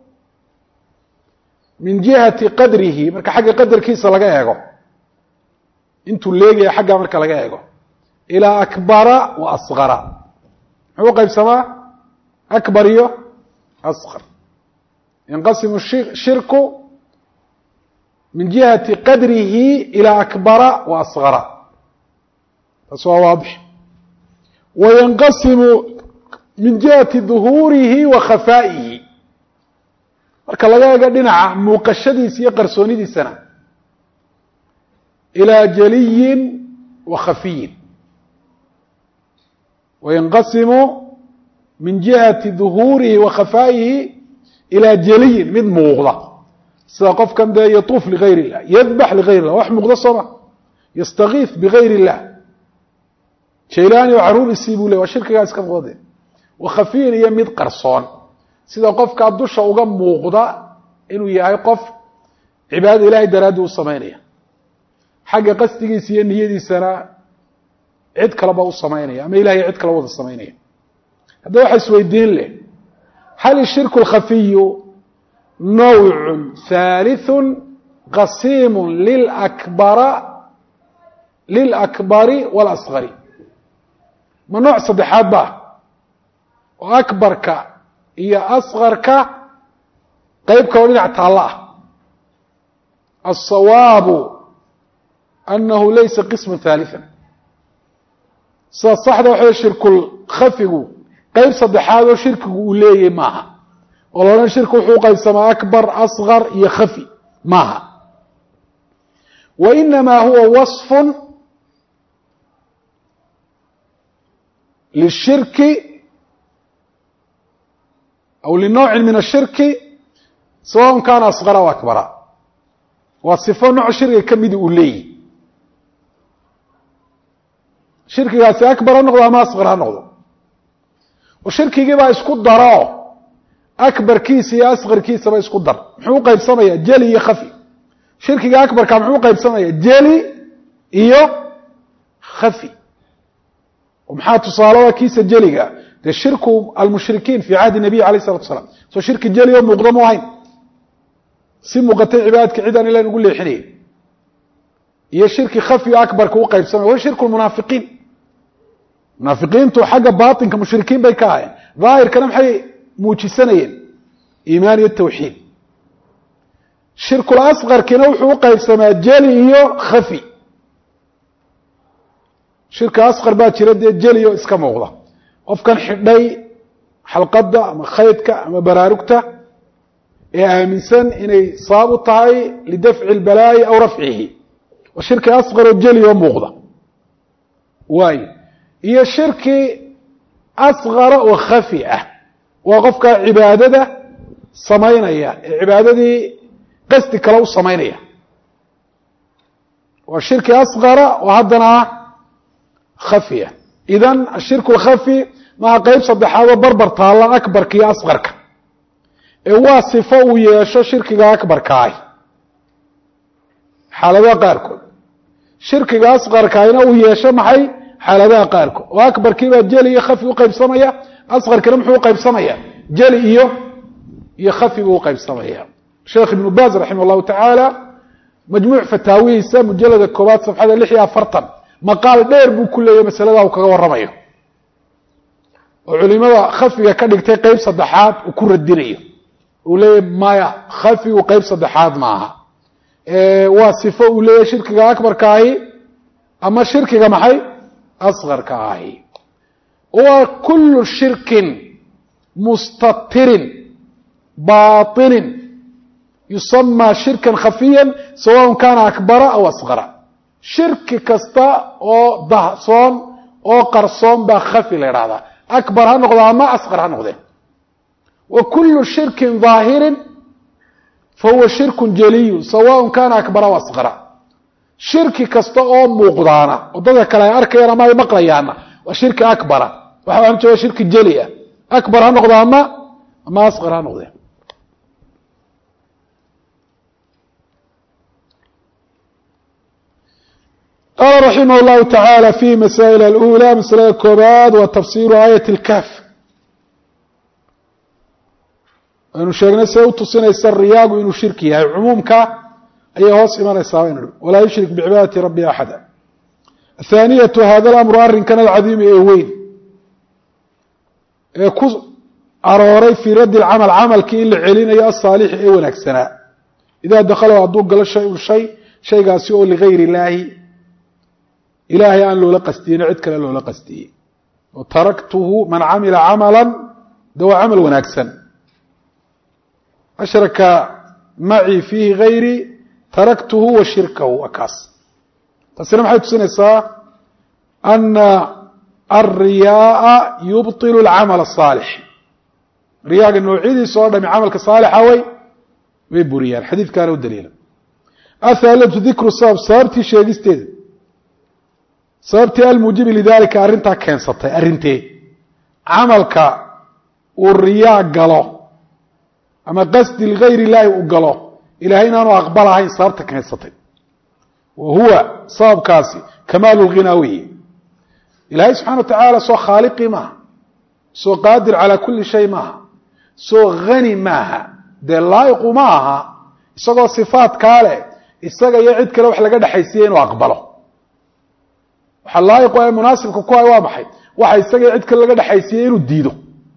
min jihati qadrihi marka xagga qadarkiisa laga eego intuu leegaya xagga marka laga eego ilaa akbara wa asqara muxuu qaybsamaa akbar iyo asqar yanqasimu shirku min jihati qadrihi ilaa akbara wa asqara taas waa waadix wayanqasimu min jihati duhuurihi wa khafaa'ihi marka laga eego dhinaca muuqashadiisa iyo qarsoonidiisana ilaa jaliyin wa khafiyin wayanqasimu min jihati duhuurihi wa khafaa'ihi ilaa jaliyin mid muuqda sida qofkan dee yatuuf ligayr illah yadbax ligayr illah wax muuqda sooma yastakiif bigayr illah jaylaani oo caruurisii buu ley waa shirkigaa iska muuqde wa khafiyin iyo mid qarsoon sida qofkaa dusha uga muuqda inuu yahay qof cibaadada ilahay daraaddi u samaynaya xagga qasdigiisa iyo niyadiisana cid kaleba u samaynaya ama ilahay cid kala wada samaynaya haddaba waxa isweydiin leh hal ishirku alkhafiyu nawcun thalithun qasiimun lilakbari waalasgari ma nooc saddexaad ba oo akbarka iyo asqarka qeyb kaloo dhinac taallo ah alsawaabu anahu laysa qisma haaliثa sida saxda waxa shirkulkhafigu qeyb saddexaad oo shirkigu uu leeyahy maaha oo loodhan shirku wuxuu uqaybsamaa akbar asqar iyo khafi maaha wa inamaa huwa waصfu lishirki أو لنوع من الشhirك سواء كان أصغر أو أكبر waa صفo nooع shirkiga kamida uu leeyahy shirkigaasi أكبر ha noqdo ama أصغر ha noqdo oo shirkigii baa isku daro أكبرkiisa iyo أصغرkiisaba isku dar muxuu uqaybsamaya jeli iyo khafi shirkiga أكبرka muxuu uqaybsamaya jeli iyo khafi maxaa tusaale kiisa jeliga de shirku almushrikiin fi cahdi nabiy alayh الsalatu asalaam soo shirki jeli oo muuqda mu ahayn si muuqatay cibaadadka cid aan ilahin ugu leexinayay iyo shirki khafi akbarka u qaybsamay wa shirku munaafiqiin munaafiqiintu xagga baatinka mushrikiin bay ka ahaayeen daahirkana maxay muujisanayeen iimaan iyo tawxiid shirkul asqarkina wuxuu u qaybsamaa jeli iyo khafi shirka asqar baa jira dee jeli oo iska muuqda qofkan xidhay xalqadda ama khaydka ama baraarugta ee aaminsan inay sabab u tahay lidafci اlbalaa'i aw rafcihi waa shirki asqar oo jeli oo muuqda waayo iyo shirki asqara oo khafi ah waa qofka cibaadada samaynaya ee cibaadadii qasdi kale u samaynaya waa shirki asqara oo haddana khafiya idan ashirku alkhafi maha qeyb saddexaadoo barbar taalla akbarka iyo asqarka ee waa sifo uu yeesho shirkiga akbarka ahi xaaladaha qaarkood shirkiga asqarkaahina uu yeesho maxay xaaladaha qaarkood oo akbarkiibaa jeli iyo khafi uqaybsamaya asqarkina muxuu uqaybsamaya jeli iyo khafi buu uqaybsamaya sheekh ibnu baaz raximah llahu tacaala majmuuc fataawihiisa mujalada koobaad safxada 640 maqaal dheer buu ku leeyahy masalada uu kaga warramayo oo culimada khafiga ka dhigtay qeyb saddexaad uu ku radinayo uu leeyahy maya khafigu qeyb saddexaad maaha waa sifo uu leeyahay shirkiga akbarka ahi ama shirkiga maxay asqarka ahi wa kullu shirkin mustatirin baطinin yusamaa shirkan khafiyan sawaء kana akbara aw asqara shirki kasta oo dahsoon oo qarsoon baa khafi la idhahdaa akbar ha noqdo ama asqar ha noqdeen wa kullu shirkin ظaahirin fahuwa shirku jaliyu sawaء kana akbara aw asqara shirki kasta oo muuqdaana oo dadka kale ay arkayaan ama ay maqlayaana waa shirki akbara waxa aan jeedaa shirki jali ah akbar ha noqdo ama asqar ha noqdeen قال رحمه الله تعالى في مسائل الأولى مسألة كوباد وتفسير آية الكهف إنه شيخنا سيوتصينا يسر رياض وإنه شركي يعني عمومك أي هوس إيمان يساوين ولا يشرك بعبادة ربي أحدا الثانية هذا الأمر أرن كان العظيم إيوين يكوز أروري في رد العمل عمل كي إلا علينا يا الصالح إيوين أكسنا إذا دخلوا الضوء قال شيء قاسيء لغير الله ilaahay aan loola qastiyeyno cid kale loola qastiyey taraktuhu man camila camala de waa camal wanaagsan ashraka macii fiihi gayri taraktuhu wa shirkahu waa kaas taasina maxay tusinaysaa ana alriyaaa yubطilu alcamal الصaalix riyaaga noocyadiisa oo dhami camalka saalixa way buriyaan xadiidkaana u daliila athaalatu dikru sabab sababtii sheegisteeda sababtii almuujibi lidalika arrintaa keensatay arrintee camalka uu riyaa galo ama qasdi ligayr illaahi uu galo ilahay inaanu aqbalahayn sababta keensatay wa huwa sababkaasi kamaalu lghinaa weeye ilaahay subxana wa tacaala soo khaaliqii maaha soo qaadir calaa kulli shay maaha soo hani maaha dee laa'iqu ma aha isagoo sifaatkaa leh isaga iyo cid kale wax laga dhexaysiiye inuu aqbalo waxa laa'iqu ee munaasibka ku hay waa maxay waxa isaga iyo cid kale laga dhexaysiiye inuu diido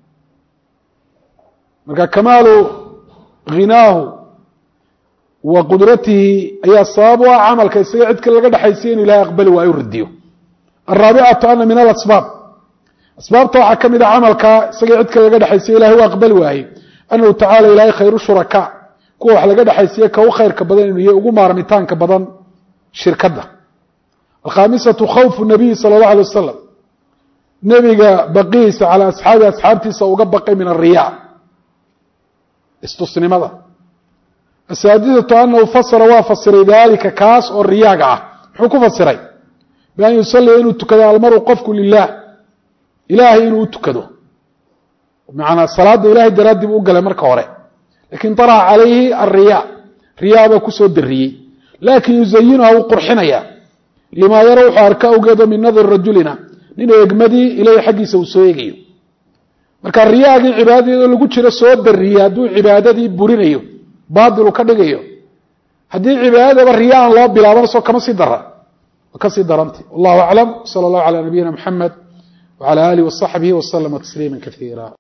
marka kamaalu ghinaahu wa qudratihi ayaa sabab u ah camalka isaga cid kale laga dhexaysiiye inuu ilahay aqbali waayo u radiyo alraabicatu ana min alasbaab asbaabta waxaa ka mid a camalka isaga cid kale laga dhexaysiye ilahay u aqbali waaye anahu tacala ilaahay khayru shurakaa kuwa wax laga dhexaysiiye ka u khayrka badan inuu yahay ugu maarmitaanka badan shirkadda alkhaamisatu khawfu nabiyi sala allahu alay wasalam nebiga baqihiisa calaa asxaabi asxaabtiisa uga baqay min alriyaa istusnimada asaadisatu anahu fasara waa fasiray daalika kaas oo riyaaga ah muxuu ku fasiray bian yusalliya inuu tukado almaru qofku lilah ilaahay inuu u tukado macanaa salaada ilahay daraaddii buu u galay marka hore lakin طaraxa calayhi alriyaa riyaa baa kusoo dariyey laakin yuzayinuha wuu qurxinaya limaa yara wuxuu arka awgeedo min nadari rajulina nin eegmadii ilahay xaggiisa uu soo eegayo marka riyaagii cibaadadeedoo lagu jiro soo dariyey hadduu cibaadadii burinayo baatilu ka dhigayo haddii cibaadadaba riya aan loo bilaabana soo kama sii dara kasii daranta wallahu aclam sala allahu calaa nabiyina muxamed wcala alihi wasaxbihi waslama tasliima kaiira